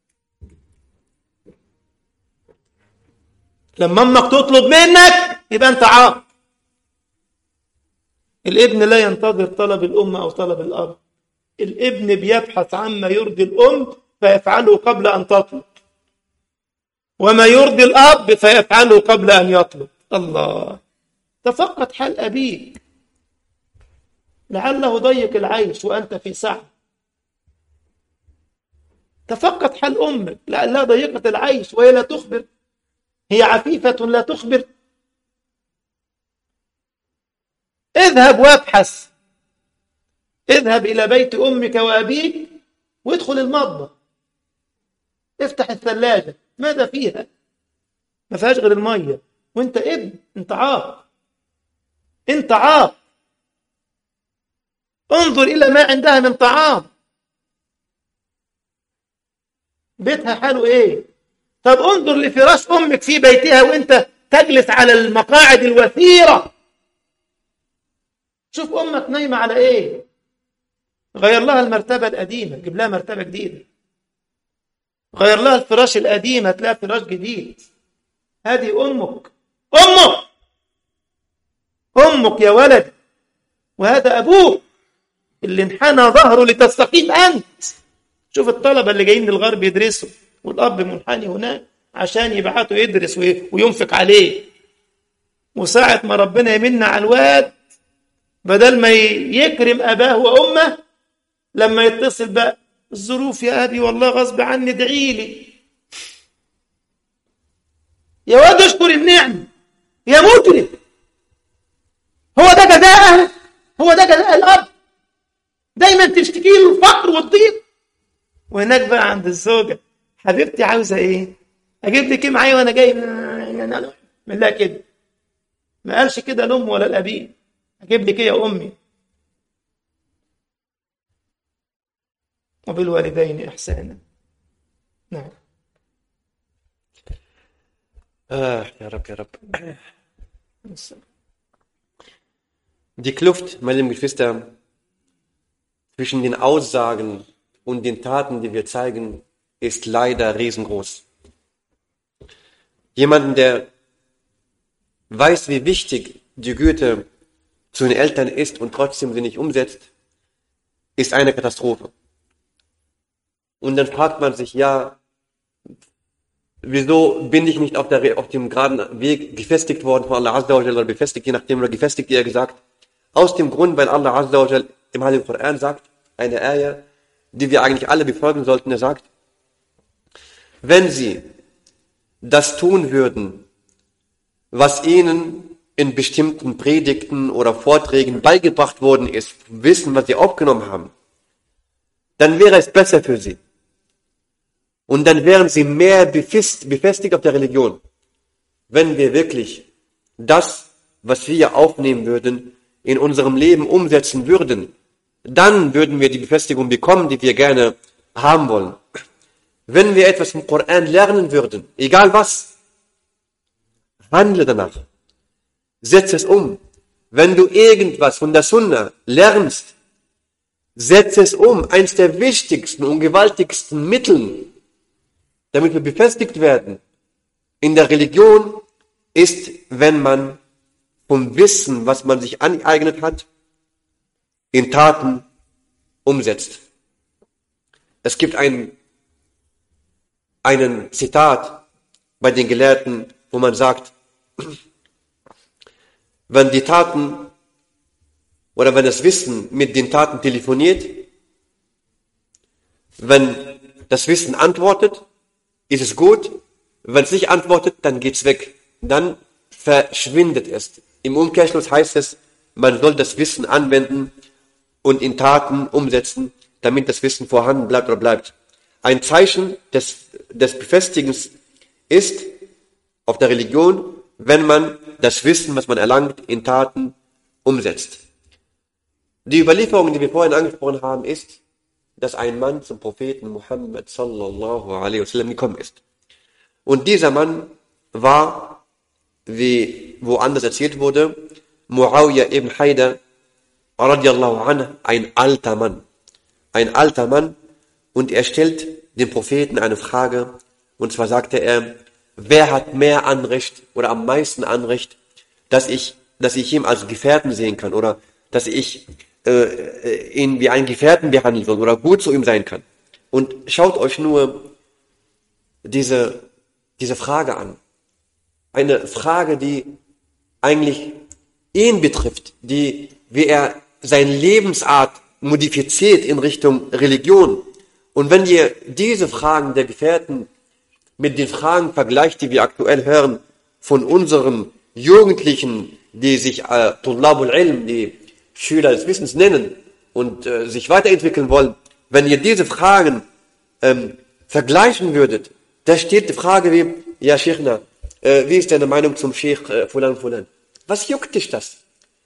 لما أمك تطلب منك يبقى أنت عاق. الابن لا ينتظر طلب الأم أو طلب الأب. الابن بيبحث عما يرضي الأم فيفعله قبل أن تطلب، وما يرضي الأب فيفعله قبل أن يطلب. الله، تفقد حال أبيك، لعله ضيق العيش وأنت في سعة. تفقد حال أمك، لعلها ضيقة العيش وهي لا تخبر، هي عفيفة لا تخبر. اذهب وابحث، اذهب إلى بيت أمك وأبيك وادخل المطبخ، افتح الثلاجة، ماذا فيها؟ ما فيهاش غير المية، وانت ابن، انت عاق، انت عاق. انظر إلى ما عندها من طعام، بيتها حاله ايه؟ طب انظر لفراش أمك في بيتها وانت تجلس على المقاعد الوثيرة، شوف أمك نايمة على ايه؟ غير لها المرتبة القديمة، جيب لها مرتبة جديدة. غير لها الفراش القديم، هتلاقي فراش جديد. هذه أمك، أمك، أمك يا ولد. وهذا أبوك اللي انحنى ظهره لتستقيم أنت. شوف الطلبة اللي جايين من الغرب يدرسوا، والأب منحني هناك عشان يبعته يدرس وينفق عليه. وساعة ما ربنا يمن على الواد، بدل ما يكرم أباه وأمه، لما يتصل بقى: الظروف يا أبي والله غصب عني، ادعي لي. يا واد اشكر النعم يا مجرم. هو ده جزاء؟ هو ده جزاء الأب؟ دايما تشتكي له الفقر والضيق. وهناك بقى عند الزوجة: حبيبتي عاوزة ايه؟ اجيب لك ايه معايا وانا جاي من لا كده. ما قالش كده الام ولا الابي: اجيب لك ايه يا امي؟ وبالوالدين إحسانا. نعم. Ja, Rab, ja, Rab. Die Kluft, meine lieben Geschwister, zwischen den Aussagen und den Taten, die wir zeigen, ist leider riesengroß. Jemanden, der weiß, wie wichtig die Güte zu den Eltern ist und trotzdem sie nicht umsetzt, ist eine Katastrophe. Und dann fragt man sich, ja, wieso bin ich nicht auf dem geraden Weg gefestigt worden von Allah Azza wa Jalla, oder befestigt, je nachdem, oder gefestigt, wie er gesagt. Aus dem Grund, weil Allah Azza wa Jalla im Heiligen Koran sagt, eine Ayah, die wir eigentlich alle befolgen sollten, er sagt, wenn sie das tun würden, was ihnen in bestimmten Predigten oder Vorträgen beigebracht worden ist, Wissen, was sie aufgenommen haben, dann wäre es besser für sie. Und dann wären sie mehr befestigt auf der Religion. Wenn wir wirklich das, was wir aufnehmen würden, in unserem Leben umsetzen würden, dann würden wir die Befestigung bekommen, die wir gerne haben wollen. Wenn wir etwas vom Koran lernen würden, egal was, handle danach. Setze es um. Wenn du irgendwas von der Sunna lernst, setze es um. Eins der wichtigsten und gewaltigsten Mittel, damit wir befestigt werden in der Religion, ist, wenn man vom Wissen, was man sich aneignet hat, in Taten umsetzt. Es gibt einen Zitat bei den Gelehrten, wo man sagt, wenn die Taten oder wenn das Wissen mit den Taten telefoniert, wenn das Wissen antwortet, ist es gut. Wenn es nicht antwortet, dann geht's weg. Dann verschwindet es. Im Umkehrschluss heißt es, man soll das Wissen anwenden und in Taten umsetzen, damit das Wissen vorhanden bleibt oder bleibt. Ein Zeichen des Befestigens ist auf der Religion, wenn man das Wissen, was man erlangt, in Taten umsetzt. Die Überlieferung, die wir vorhin angesprochen haben, ist, dass ein Mann zum Propheten Muhammad sallallahu alaihi wasallam gekommen ist. Und dieser Mann war, wie woanders erzählt wurde, Muawiyah ibn Haidar radiallahu anhu, ein alter Mann. Ein alter Mann, und er stellt dem Propheten eine Frage, und zwar sagte er, wer hat mehr Anrecht oder am meisten Anrecht, dass ich ihn als Gefährten sehen kann oder dass ich ihn wie einen Gefährten behandeln soll oder gut zu ihm sein kann. Und schaut euch nur diese Frage an. Eine Frage, die eigentlich ihn betrifft, wie er seine Lebensart modifiziert in Richtung Religion. Und wenn ihr diese Fragen der Gefährten mit den Fragen vergleicht, die wir aktuell hören von unseren Jugendlichen, die sich Tullabul Ilm, die Schüler des Wissens nennen und sich weiterentwickeln wollen, wenn ihr diese Fragen vergleichen würdet, da steht die Frage wie, ja Sheikhna, wie ist deine Meinung zum Sheikh Fulan Fulan? Was juckt dich das?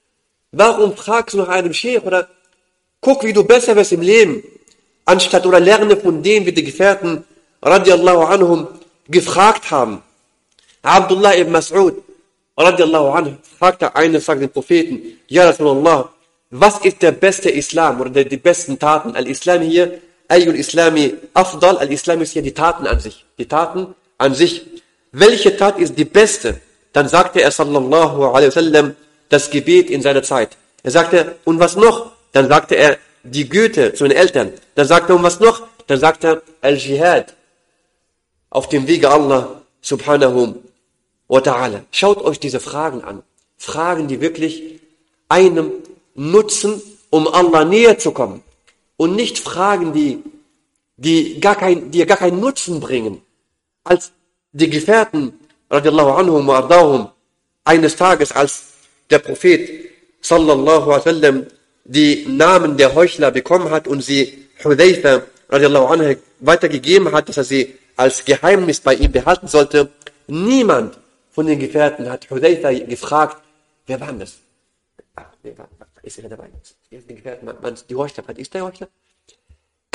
Warum fragst du nach einem Sheikh oder guck, wie du besser wirst im Leben, anstatt oder lerne von dem, wie die Gefährten radiallahu anhum gefragt haben. Abdullah ibn Mas'ud radiallahu anhu fragte eines Tages den Propheten, ja Rasulallah, was ist der beste Islam oder die besten Taten? Al-Islam hier, Ayyul Islami Afdal, Al-Islam ist hier die Taten an sich. Die Taten an sich. Welche Tat ist die beste? Dann sagte er sallallahu alaihi wasallam das Gebet in seiner Zeit. Er sagte, und was noch? Dann sagte er die Güte zu den Eltern. Dann sagte er, und was noch? Dann sagte er Al-Jihad auf dem Wege Allah subhanahu wa ta'ala. Schaut euch diese Fragen an. Fragen, die wirklich einem nutzen, um Allah näher zu kommen. Und nicht Fragen, die gar keinen Nutzen bringen. Als die Gefährten, radiallahu anhum wa ardahum, eines Tages, als der Prophet, sallallahu alaihi wasallam, die Namen der Heuchler bekommen hat und sie Hudayfa, radiallahu anhu, weitergegeben hat, dass er sie als Geheimnis bei ihm behalten sollte, niemand von den Gefährten hat Hudayfa gefragt, wer war das? Ist er dabei? Die Gefährten, die Heuchler, ist der Heuchler?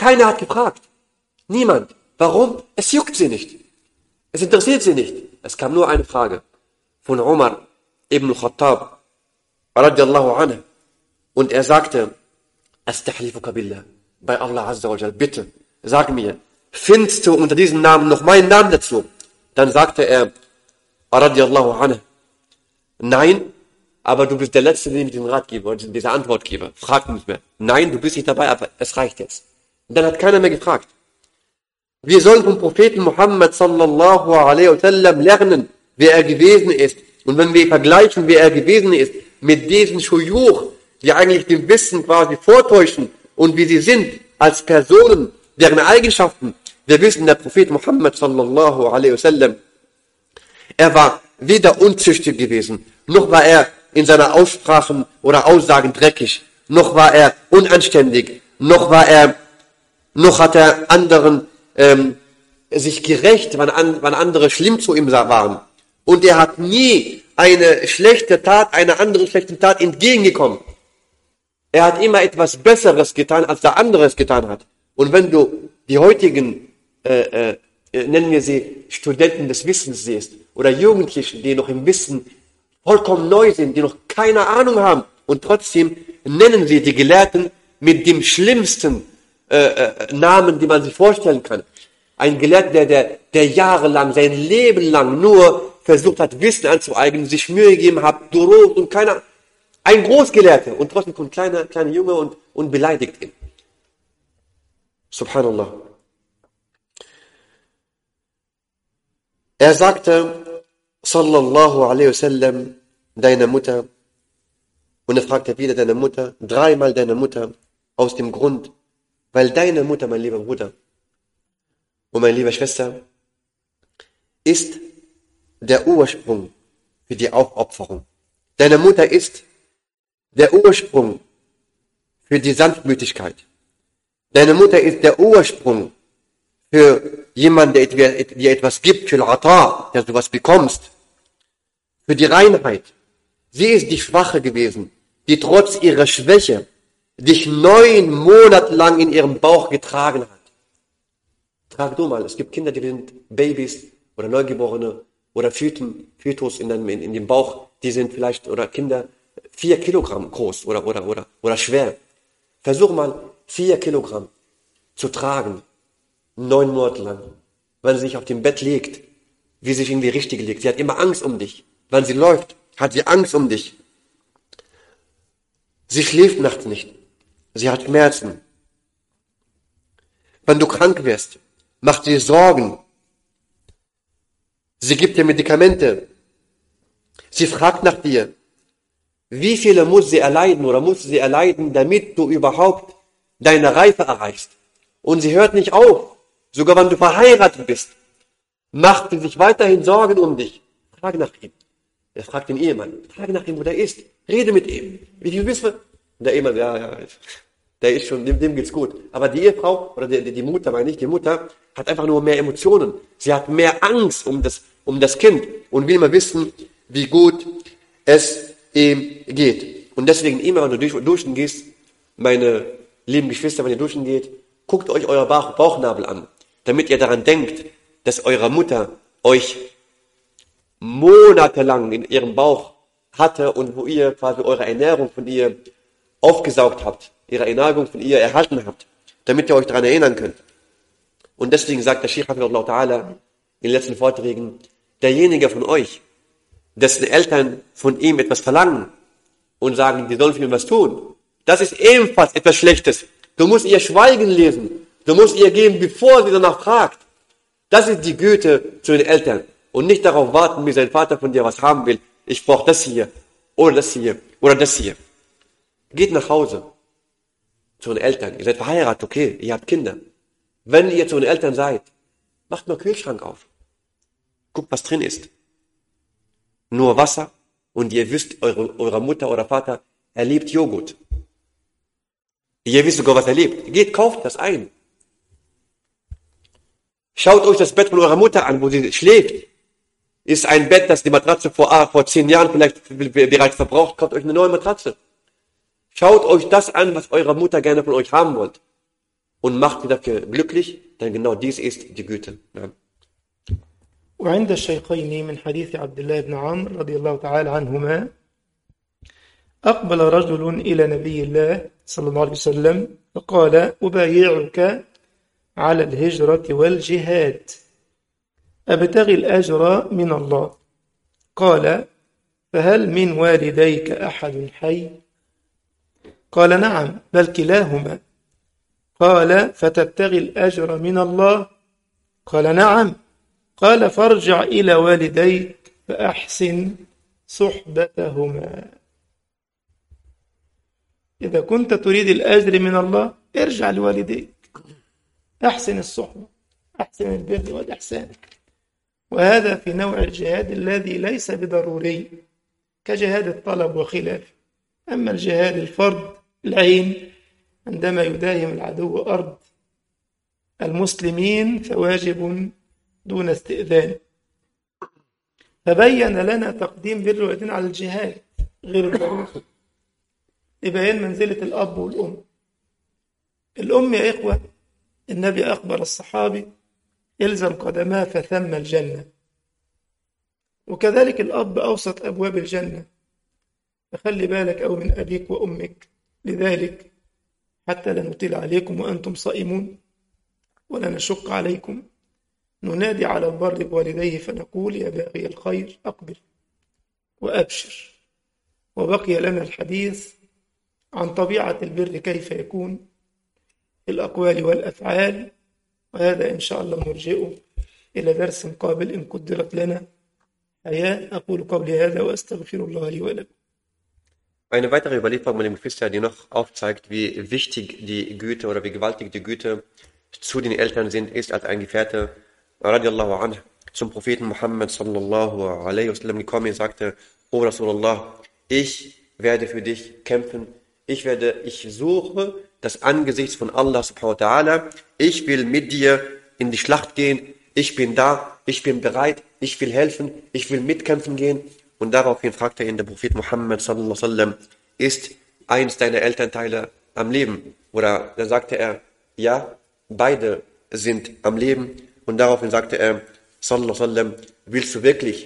Keiner hat gefragt. Niemand. Warum? Es juckt sie nicht. Es interessiert sie nicht. Es kam nur eine Frage von Umar ibn Khattab radiallahu anhu. Und er sagte, Astahlifuka billah, bei Allah Azza wa Jal, bitte, sag mir, findest du unter diesem Namen noch meinen Namen dazu? Dann sagte er, radiallahu anhu, nein, aber du bist der Letzte, den ich den Rat gebe, oder diese Antwort gebe. Frag nicht mehr. Nein, du bist nicht dabei, aber es reicht jetzt. Und dann hat keiner mehr gefragt. Wir sollen vom Propheten Muhammad sallallahu alaihi wasallam lernen, wer er gewesen ist. Und wenn wir vergleichen, wer er gewesen ist, mit diesen Schuyuch, die eigentlich dem Wissen quasi vortäuschen und wie sie sind als Personen, deren Eigenschaften, wir wissen, der Prophet Muhammad sallallahu alaihi wasallam, er war weder unzüchtig gewesen, noch war er in seiner Aussprachen oder Aussagen dreckig, noch war er unanständig, noch hat er anderen sich gerecht, wann andere schlimm zu ihm waren. Und er hat nie eine schlechte Tat, einer anderen schlechten Tat entgegengekommen. Er hat immer etwas Besseres getan, als der andere es getan hat. Und wenn du die heutigen, nennen wir sie Studenten des Wissens siehst, oder Jugendlichen, die noch im Wissen vollkommen neu sind, die noch keine Ahnung haben, und trotzdem nennen sie die Gelehrten mit dem schlimmsten Namen, die man sich vorstellen kann. Ein Gelehrter, der jahrelang, sein Leben lang nur versucht hat, Wissen anzueignen, sich Mühe gegeben hat, Durot und keiner, ein Großgelehrter, und trotzdem kommt kleiner Junge und beleidigt ihn. Subhanallah. Er sagte, sallallahu alaihi wasallam, deine Mutter, und er fragte wieder deine Mutter, dreimal deine Mutter, aus dem Grund, weil deine Mutter, mein lieber Bruder und meine liebe Schwester, ist der Ursprung für die Aufopferung. Deine Mutter ist der Ursprung für die Sanftmütigkeit. Deine Mutter ist der Ursprung für jemanden, der dir etwas gibt, für Al-Ata, dass du was bekommst, für die Reinheit. Sie ist die Schwache gewesen, die trotz ihrer Schwäche dich 9 Monate lang in ihrem Bauch getragen hat. Trag du mal, es gibt Kinder, die sind Babys oder Neugeborene oder Fötus in dem Bauch, die sind vielleicht, oder Kinder, 4 Kilogramm groß oder schwer. Versuch mal, 4 Kilogramm zu tragen, 9 Monate lang. Wenn sie sich auf dem Bett legt, wie sie sich in die Richtige legt. Sie hat immer Angst um dich. Wenn sie läuft, hat sie Angst um dich. Sie schläft nachts nicht. Sie hat Schmerzen. Wenn du krank wirst, macht sie Sorgen. Sie gibt dir Medikamente. Sie fragt nach dir. Wie viele muss sie erleiden, damit du überhaupt deine Reife erreichst? Und sie hört nicht auf. Sogar wenn du verheiratet bist, macht sie sich weiterhin Sorgen um dich. Frag nach ihm. Er fragt den Ehemann. Frag nach ihm, wo der ist. Rede mit ihm. Wie viel bist du? Der Ehemann, ja, der ist schon, dem geht's gut. Aber die Ehefrau, oder die Mutter, meine ich, die Mutter hat einfach nur mehr Emotionen. Sie hat mehr Angst um das Kind und will mal wissen, wie gut es ihm geht. Und deswegen immer, wenn du duschen gehst, meine lieben Geschwister, wenn ihr duschen geht, guckt euch euer Bauchnabel an, damit ihr daran denkt, dass eure Mutter euch monatelang in ihrem Bauch hatte und wo ihr quasi eure Ernährung von ihr aufgesaugt habt, ihre Ernährung von ihr erhalten habt, damit ihr euch daran erinnern könnt. Und deswegen sagt der Sheikh Hafidhullah Ta'ala in den letzten Vorträgen, derjenige von euch, dessen Eltern von ihm etwas verlangen und sagen, die sollen für ihn was tun, das ist ebenfalls etwas Schlechtes. Du musst ihr Schweigen lesen. Du musst ihr geben, bevor sie danach fragt. Das ist die Güte zu den Eltern. Und nicht darauf warten, wie sein Vater von dir was haben will. Ich brauche das hier, oder das hier, oder das hier. Geht nach Hause zu den Eltern. Ihr seid verheiratet, okay, ihr habt Kinder. Wenn ihr zu den Eltern seid, macht mal Kühlschrank auf. Guckt, was drin ist. Nur Wasser, und ihr wisst, eure Mutter oder Vater, er liebt Joghurt. Ihr wisst sogar, was er liebt. Geht, kauft das ein. Schaut euch das Bett von eurer Mutter an, wo sie schläft. Ist ein Bett, das die Matratze vor 10 Jahren vielleicht bereits verbraucht, kauft euch eine neue Matratze. Schaut euch das an, was eure Mutter gerne von euch haben wollt. und macht sie dafür glücklich, dann genau dies ist die Güte. Ja. وعند الشيخين من حديث عبد الله بن عمرو رضي الله تعالى عنهما أقبل رجل إلى نبي الله صلى الله عليه وسلم فقال أبايعك على الهجرة والجهاد أبتغي الأجر من الله قال فهل من والديك أحد حي؟ قال نعم بل كلاهما قال فتبتغي الأجر من الله؟ قال نعم قال فارجع إلى والديك فأحسن صحبتهما. إذا كنت تريد الأجر من الله ارجع لوالديك، أحسن الصحبة، أحسن البر والإحسان. وهذا في نوع الجهاد الذي ليس بضروري كجهاد الطلب وخلافه. أما الجهاد الفرد العين عندما يداهم العدو أرض المسلمين فواجب دون استئذان. فبين لنا تقديم بر الوالدين على الجهاد غير الضروري لبيان منزلة الأب والأم. الأم يا إخوة النبي أخبر الصحابي يلزم قدمها فثم الجنة، وكذلك الأب أوسط أبواب الجنة، فخلي بالك أو من أبيك وأمك. لذلك حتى لا نطيل عليكم وأنتم صائمون ولا نشق عليكم ننادي على البر بوالديه فنقول يا باغي الخير أقبل وأبشر. وبقي لنا الحديث عن طبيعة البر كيف يكون في الأقوال والأفعال، وهذا إن شاء الله نرجئه إلى درس قابل إن قدرت لنا حياة. أقول قولي هذا وأستغفر الله لي ولكم. Eine weitere Überlieferung mit dem Geschwister, die noch aufzeigt, wie wichtig die Güte oder wie gewaltig die Güte zu den Eltern sind, ist, als ein Gefährte radiallahu anh zum Propheten Muhammad sallallahu alaihi wasallam gekommen und sagte: O Rasulullah, ich werde für dich kämpfen, ich suche das Angesicht von Allah subhanahu wa ta'ala, ich will mit dir in die Schlacht gehen, ich bin da, ich bin bereit, ich will helfen, ich will mitkämpfen gehen. Und daraufhin fragte ihn der Prophet Muhammad sallallahu alaihi wasallam: Ist eins deiner Elternteile am Leben? Oder da sagte er: Ja, beide sind am Leben. Und daraufhin sagte er sallallahu alaihi wasallam: Willst du wirklich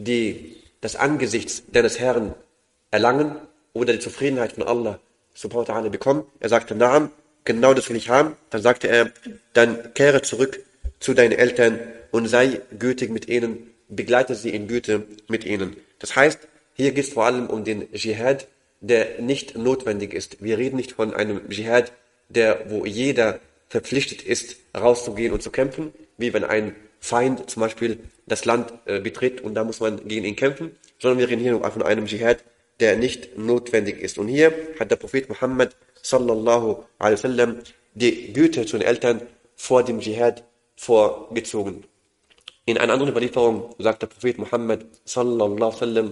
das Angesicht deines Herrn erlangen oder die Zufriedenheit von Allah subhanahu wa ta'ala bekommen? Er sagte: Naam, genau das will ich haben. Dann sagte er: Dann kehre zurück zu deinen Eltern und sei gütig mit ihnen, begleite sie in Güte mit ihnen. Das heißt, hier geht es vor allem um den Dschihad, der nicht notwendig ist. Wir reden nicht von einem Dschihad, wo jeder verpflichtet ist, rauszugehen und zu kämpfen, wie wenn ein Feind zum Beispiel das Land betritt und da muss man gegen ihn kämpfen, sondern wir reden hier nur von einem Dschihad, der nicht notwendig ist. Und hier hat der Prophet Muhammad sallallahu alaihi wasallam die Güte zu den Eltern vor dem Dschihad vorgezogen. In einer anderen Überlieferung sagt der Prophet Muhammad sallallahu alaihi wasallam: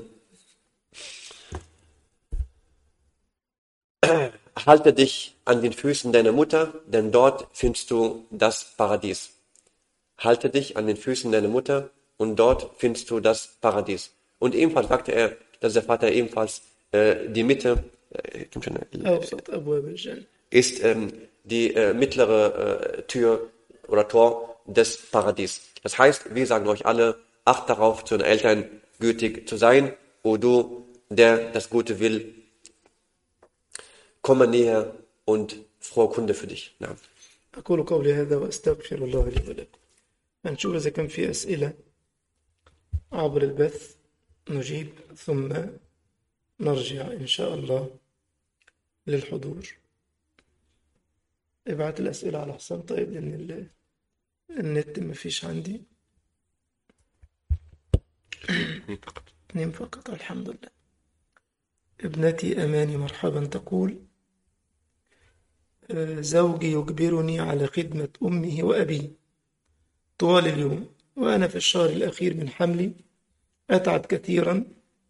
Halte dich an den Füßen deiner Mutter, denn dort findest du das Paradies. Halte dich an den Füßen deiner Mutter und dort findest du das Paradies. Und ebenfalls sagte er, dass der Vater ebenfalls die Mitte ist die mittlere Tür oder Tor des Paradies. Das heißt, wir sagen euch alle, acht darauf, zu den Eltern gütig zu sein, o du, der das Gute will, komme näher und frohe Kunde für dich. Ja. أقول قولي هذا وأستغفر الله لي ولكم. هنشوف إذا كان في أسئلة عبر البث نجيب ثم نرجع إن شاء الله للحضور. ابعت الأسئلة على حسن طيب لأن النت ما فيش عندي. 2 فقط الحمد لله. ابنتي أماني مرحبا تقول: زوجي يجبرني على خدمة أمه وأبيه طوال اليوم، وأنا في الشهر الأخير من حملي أتعب كثيرا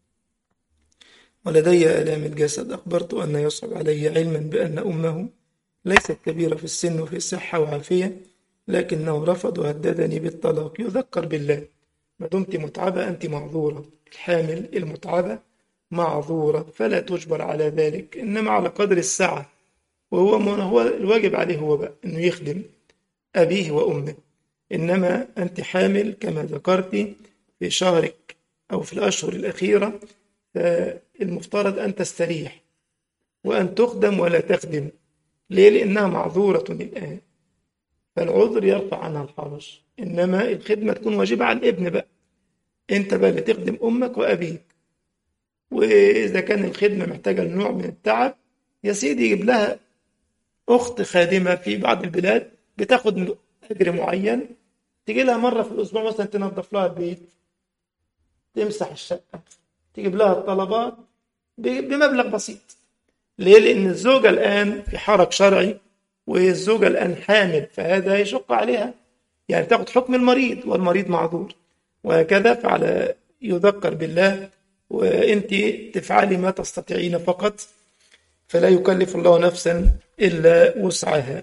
ولدي آلام الجسد. أخبرت أن يصعب علي علما بأن أمه ليست كبيرة في السن وفي صحة وعافية، لكنه رفض وهددني بالطلاق. يذكر بالله: ما دمت متعبة أنت معذورة، الحامل المتعبة معذورة، فلا تجبر على ذلك، إنما على قدر السعة هو الواجب عليه هو بقى إنه يخدم أبيه وأمه. إنما أنت حامل كما ذكرت في شهرك أو في الأشهر الأخيرة، فالمفترض أن تستريح وأن تخدم ولا تخدم. ليه؟ لأنها معذورة الآن، فالعذر يرفع عنها الحرج. إنما الخدمة تكون واجبة على الابن بقى، أنت بقى اللي تخدم أمك وأبيك. وإذا كان الخدمة محتاجة لنوع من التعب، يا سيدي يجيب لها أخت خادمة في بعض البلاد بتاخد أجر معين، تجي لها مرة في الأسبوع مثلا تنظف لها البيت، تمسح الشقة، تجيب لها الطلبات بمبلغ بسيط. ليه؟ لأن الزوجة الآن في حرج شرعي، والزوجة الآن حامل، فهذا يشق عليها، يعني تاخد حكم المريض والمريض معذور، وهكذا. فعلى يذكر بالله، وأنت تفعلي ما تستطيعين فقط، فلا يكلف الله نفسا إلا وسعها.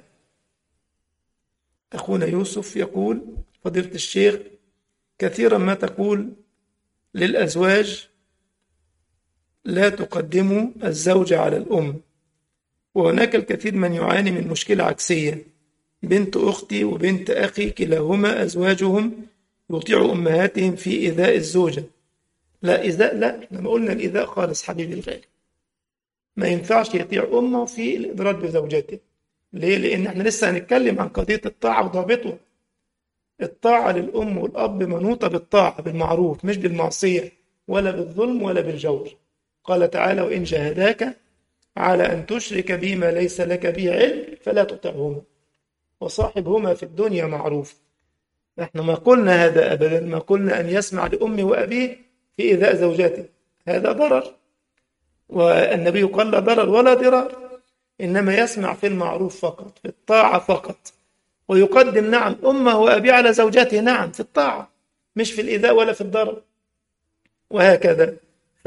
أخونا يوسف يقول: فضيلة الشيخ، كثيرا ما تقول للأزواج لا تقدموا الزوجة على الأم، وهناك الكثير من يعاني من مشكلة عكسية. بنت أختي وبنت أخي كلاهما أزواجهم يطيعوا أمهاتهم في إيذاء الزوجة. لا إيذاء، لا، احنا ما قلنا الإيذاء خالص حبيبي الغالي. ما ينفعش يطيع أمه في الإضرار بزوجته. ليه؟ لأن احنا لسه هنتكلم عن قضية الطاعة وضابطها. الطاعة للأم والأب منوطة بالطاعة بالمعروف، مش بالمعصية ولا بالظلم ولا بالجور. قال تعالى: وإن جاهداك على أن تشرك بي ما ليس لك به علم فلا تطعهما وصاحبهما في الدنيا معروف. نحن ما قلنا هذا أبدا، ما قلنا أن يسمع لأمه وأبيه في إيذاء زوجاته، هذا ضرر، والنبي قال: لا ضرر ولا ضرار. إنما يسمع في المعروف فقط، في الطاعة فقط، ويقدم نعم أمه وأبيه على زوجاته، نعم في الطاعة، مش في الإيذاء ولا في الضرر، وهكذا.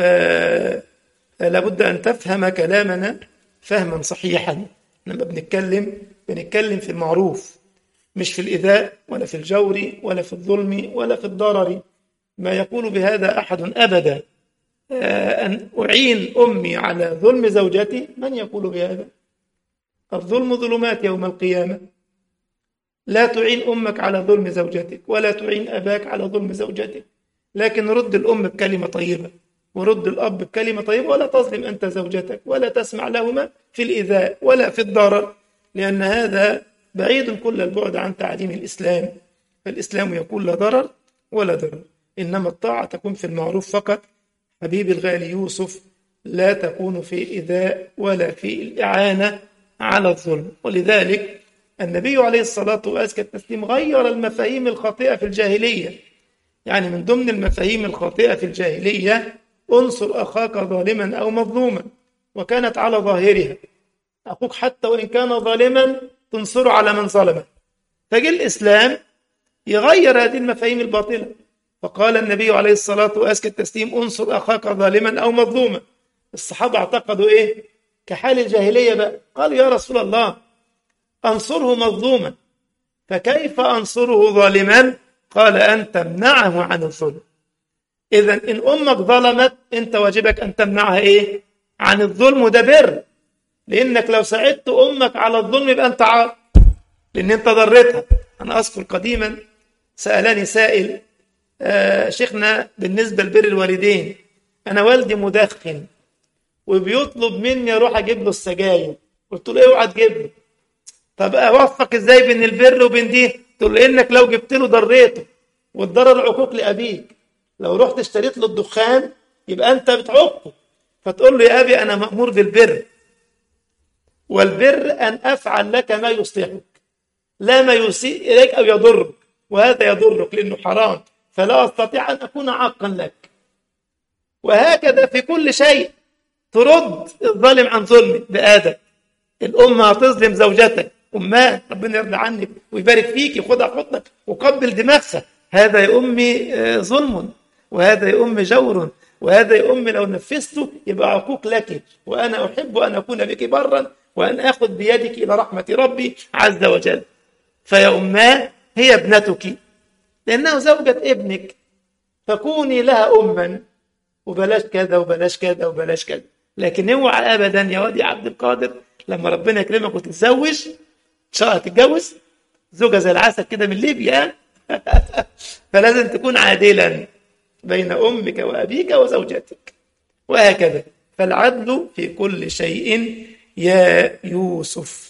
فلا بد أن تفهم كلامنا فهما صحيحا. لما بنتكلم في المعروف، مش في الإيذاء ولا في الجور ولا في الظلم ولا في الضرر. ما يقول بهذا أحد أبدا، أن أعين أمي على ظلم زوجتي، من يقول بهذا؟ الظلم ظلمات يوم القيامة. لا تعين أمك على ظلم زوجتك، ولا تعين أباك على ظلم زوجتك، لكن رد الأم بكلمة طيبة، ورد الأب بكلمة طيبة، ولا تظلم أنت زوجتك، ولا تسمع لهما في الإيذاء ولا في الضرر، لأن هذا بعيد كل البعد عن تعليم الإسلام. فالإسلام يقول: لا ضرر ولا ضرر، إنما الطاعة تكون في المعروف فقط. حبيبي الغالي يوسف، لا تكون في إيذاء ولا في الإعانة على الظلم. ولذلك النبي عليه الصلاة والسلام غير المفاهيم الخاطئة في الجاهلية. يعني من ضمن المفاهيم الخاطئة في الجاهلية: انصر أخاك ظالما أو مظلوما، وكانت على ظاهرها أخوك حتى وإن كان ظالما تنصره على من ظلمه. فجاء الإسلام يغير هذه المفاهيم الباطلة، فقال النبي عليه الصلاة والسلام: انصر أخاك ظالما أو مظلوما. الصحابة اعتقدوا إيه؟ كحال الجاهلية بقى، قالوا: يا رسول الله، أنصره مظلوما، فكيف أنصره ظالما؟ قال: أن تمنعه عن الظلم. إذن إن أمك ظلمت، أنت واجبك أن تمنعها إيه؟ عن الظلم، وده بر، لأنك لو ساعدت أمك على الظلم يبقى أنت عاق، لأن أنت ضرتها. أنا أذكر قديما سألني سائل: شيخنا، بالنسبة لبر الوالدين، أنا والدي مدخن وبيطلب مني أروح أجيب له السجاير. قلت له: اوعى تجيب له. طب أوفق إزاي بين البر وبين دي؟ قلت له: إنك لو جبت له ضريته، والضرر عقوق لأبيك. لو رحت اشتريت له الدخان يبقى أنت بتعقه، فتقول له: يا أبي، أنا مأمور بالبر، والبر أن أفعل لك ما يصلحك، لا ما يسيء إليك أو يضرك، وهذا يضرك لأنه حرام، فلا أستطيع أن أكون عاقا لك. وهكذا في كل شيء، ترد الظالم عن ظلمه بآدب. الأم هتظلم زوجتك، أمها ربنا يرضى عنك ويبارك فيك، خدها في حضنك وقبل دماغها، هذا يا أمي ظلم، وهذا يا أمي جور، وهذا يا أمي لو نفذته يبقى عقوق لك، وأنا أحب أن أكون بك برا، وأن أخذ بيدك إلى رحمة ربي عز وجل. فيا أماه هي ابنتك، لأنها زوجة ابنك، فكوني لها أما، وبلاش كذا وبلاش كذا وبلاش كذا. لكن اوعى أبدا يا وادي عبد القادر لما ربنا يكرمك وتتزوج، إن شاء الله تتجوز زوجة زي العسل كده من ليبيا، فلازم تكون عادلا بين أمك وأبيك وزوجتك، وهكذا. فالعدل في كل شيء يا يوسف.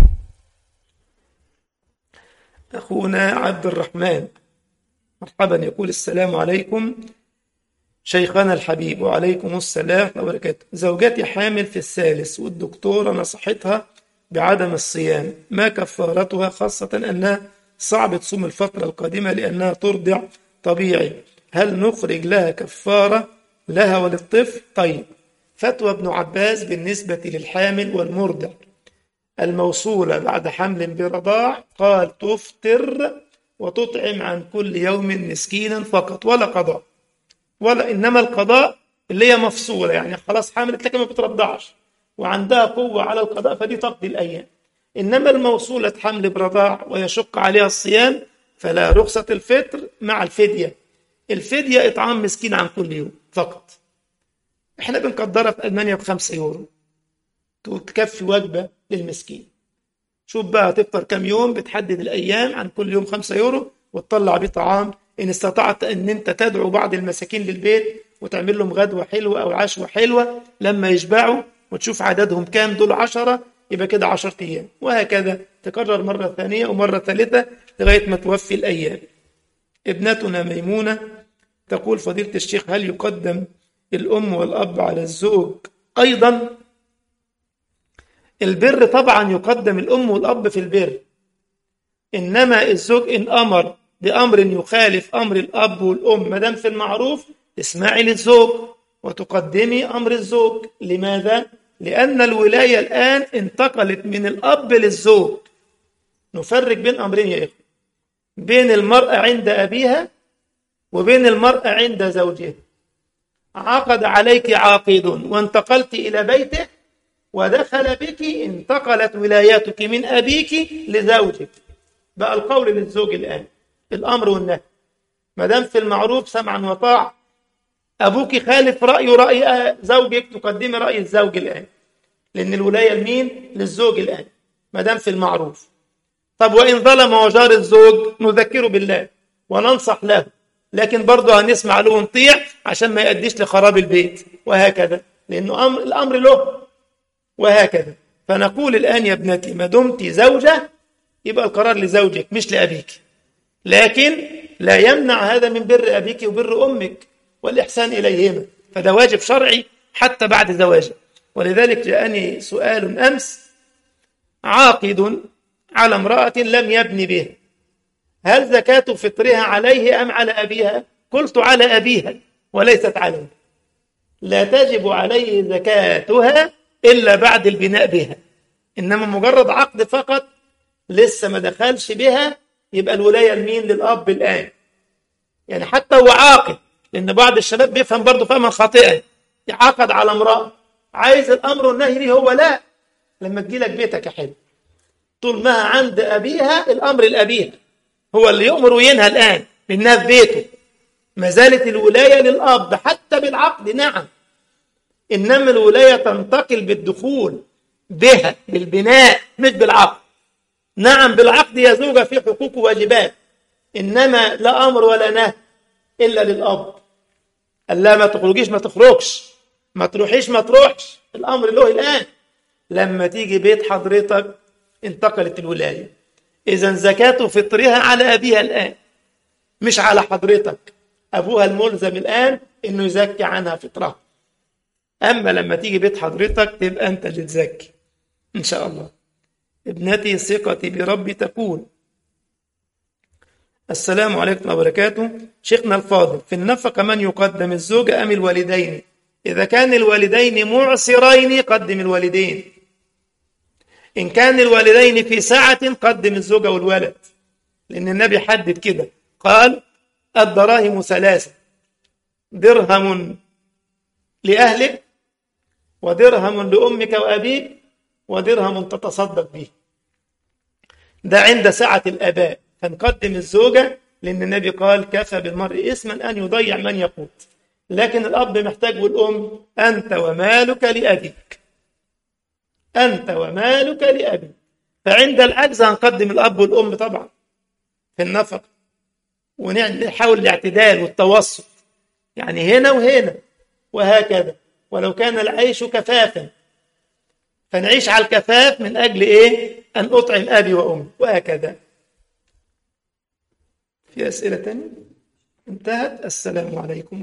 أخونا عبد الرحمن مرحبا، يقول السلام عليكم شيخنا الحبيب. وعليكم السلام ورحمة الله وبركاته. زوجتي حامل في الثالث والدكتورة نصحتها بعدم الصيام، ما كفارتها، خاصة أنها صعب تصوم الفترة القادمة لأنها ترضع طبيعي؟ هل نخرج لها كفارة لها وللطفل؟ طيب، فتوى ابن عباس بالنسبة للحامل والمرضع الموصولة بعد حمل برضاع، قال تفطر وتطعم عن كل يوم مسكينا فقط، ولا قضاء، ولا إنما القضاء اللي هي مفصولة، يعني خلاص حملت لكن ما بترضعش وعندها قوة على القضاء، فدي تقضي الأيام. إنما الموصولة حمل برضاع ويشق عليها الصيام فلا رخصة الفطر مع الفدية. الفدية إطعام مسكين عن كل يوم فقط. إحنا بنقدرها في ألمانيا ب5 يورو، تكفي وجبة للمسكين. شوف بقى تفطر كم يوم، بتحدد الأيام، عن كل يوم 5 يورو وتطلع بيه طعام. إن استطعت أن أنت تدعو بعض المساكين للبيت وتعمل لهم غدوة حلوة أو عشوة حلوة لما يشبعوا، وتشوف عددهم كام، دول 10، يبقى كده 10 أيام، وهكذا تكرر مرة ثانية ومرة ثالثة لغاية ما توفي الأيام. ابنتنا ميمونة تقول فضيلة الشيخ، هل يقدم الأم والأب على الزوج أيضا؟ البر طبعا يقدم الأم والأب في البر، إنما الزوج إن أمر بأمر يخالف أمر الأب والأم، ما دام في المعروف اسمعي للزوج وتقدمي أمر الزوج. لماذا؟ لأن الولاية الآن انتقلت من الأب للزوج. نفرق بين أمرين يا إخوة، بين المرأة عند أبيها وبين المرأة عند زوجها. عقد عليك عاقد وانتقلت إلى بيته ودخل بك، انتقلت ولايتك من أبيك لزوجك. بقى القول للزوج الآن، الأمر والنهي، ما دام في المعروف سمعا وطاعة. أبوك خالف رأي زوجك، تقدمي رأي الزوج الآن، لأن الولاية لمين؟ للزوج الآن، ما دام في المعروف. طب وإن ظلم وجار الزوج نذكره بالله وننصح له، لكن برضه هنسمع له ونطيع عشان ما يؤديش لخراب البيت، وهكذا، لأنه الأمر له، وهكذا. فنقول الآن يا ابنتي، ما دمت زوجة يبقى القرار لزوجك مش لأبيك، لكن لا يمنع هذا من بر أبيك وبر أمك والإحسان إليهما، فده واجب شرعي حتى بعد زواجه. ولذلك جاءني سؤال أمس، عاقد على امرأة لم يبني بها، هل زكاة فطرها عليه أم على أبيها؟ قلت على أبيها وليست عليه، لا تجب عليه زكاتها إلا بعد البناء بها، إنما مجرد عقد فقط لسه ما دخلش بها يبقى الولاية لمين؟ للأب الآن. يعني حتى هو عاقد، لأن بعض الشباب بيفهم برضه فهما خاطئا، يعاقد على امرأة عايز الأمر والنهي ليه هو، لا، لما تجيلك بيتك يا حلو، طول ما عند أبيها الأمر لأبيها، هو اللي يؤمر وينهى الآن لأنها في بيته، ما زالت الولاية للأب حتى بالعقد، نعم، إنما الولاية تنتقل بالدخول بها، بالبناء، مش بالعقد. نعم بالعقد يا زوجة في حقوق وواجبات، إنما لا أمر ولا نهي إلا للأب. قال لا ما تخرجيش ما تخرجش، ما تروحيش ما تروحش، الأمر له الآن. لما تيجي بيت حضرتك انتقلت الولاية، إذن زكاة فطرها على أبيها الآن مش على حضرتك، أبوها الملزم الآن إنه يزكي عنها فطرها. أما لما تيجي بيت حضرتك تبقى أنت اللي تزكي إن شاء الله. ابنتي ثقتي بربي تقول السلام عليكم ورحمة الله وبركاته، شيخنا الفاضل، في النفقة من يقدم، الزوجة أم الوالدين؟ إذا كان الوالدين معسرين قدم الوالدين، إن كان الوالدين في سعة قدم الزوجة والولد، لأن النبي حدد كده، قال الدراهم 3، درهم لأهلك، ودرهم لأمك وأبيك، ودرهم تتصدق به. ده عند سعة الآباء، فنقدم الزوجة، لأن النبي قال كفى بالمرء إثما أن يضيع من يقوت. لكن الأب محتاج، والأم أنت ومالك لأبيك، أنت ومالك لأبي. فعند العجز هنقدم الأب والأم طبعا في النفقة، ونحاول الاعتدال والتوسط، يعني هنا وهنا وهكذا. ولو كان العيش كفافا فنعيش على الكفاف من أجل إيه؟ أن أطعم أبي وأمي، وهكذا. في أسئلة تانية؟ انتهت. السلام عليكم.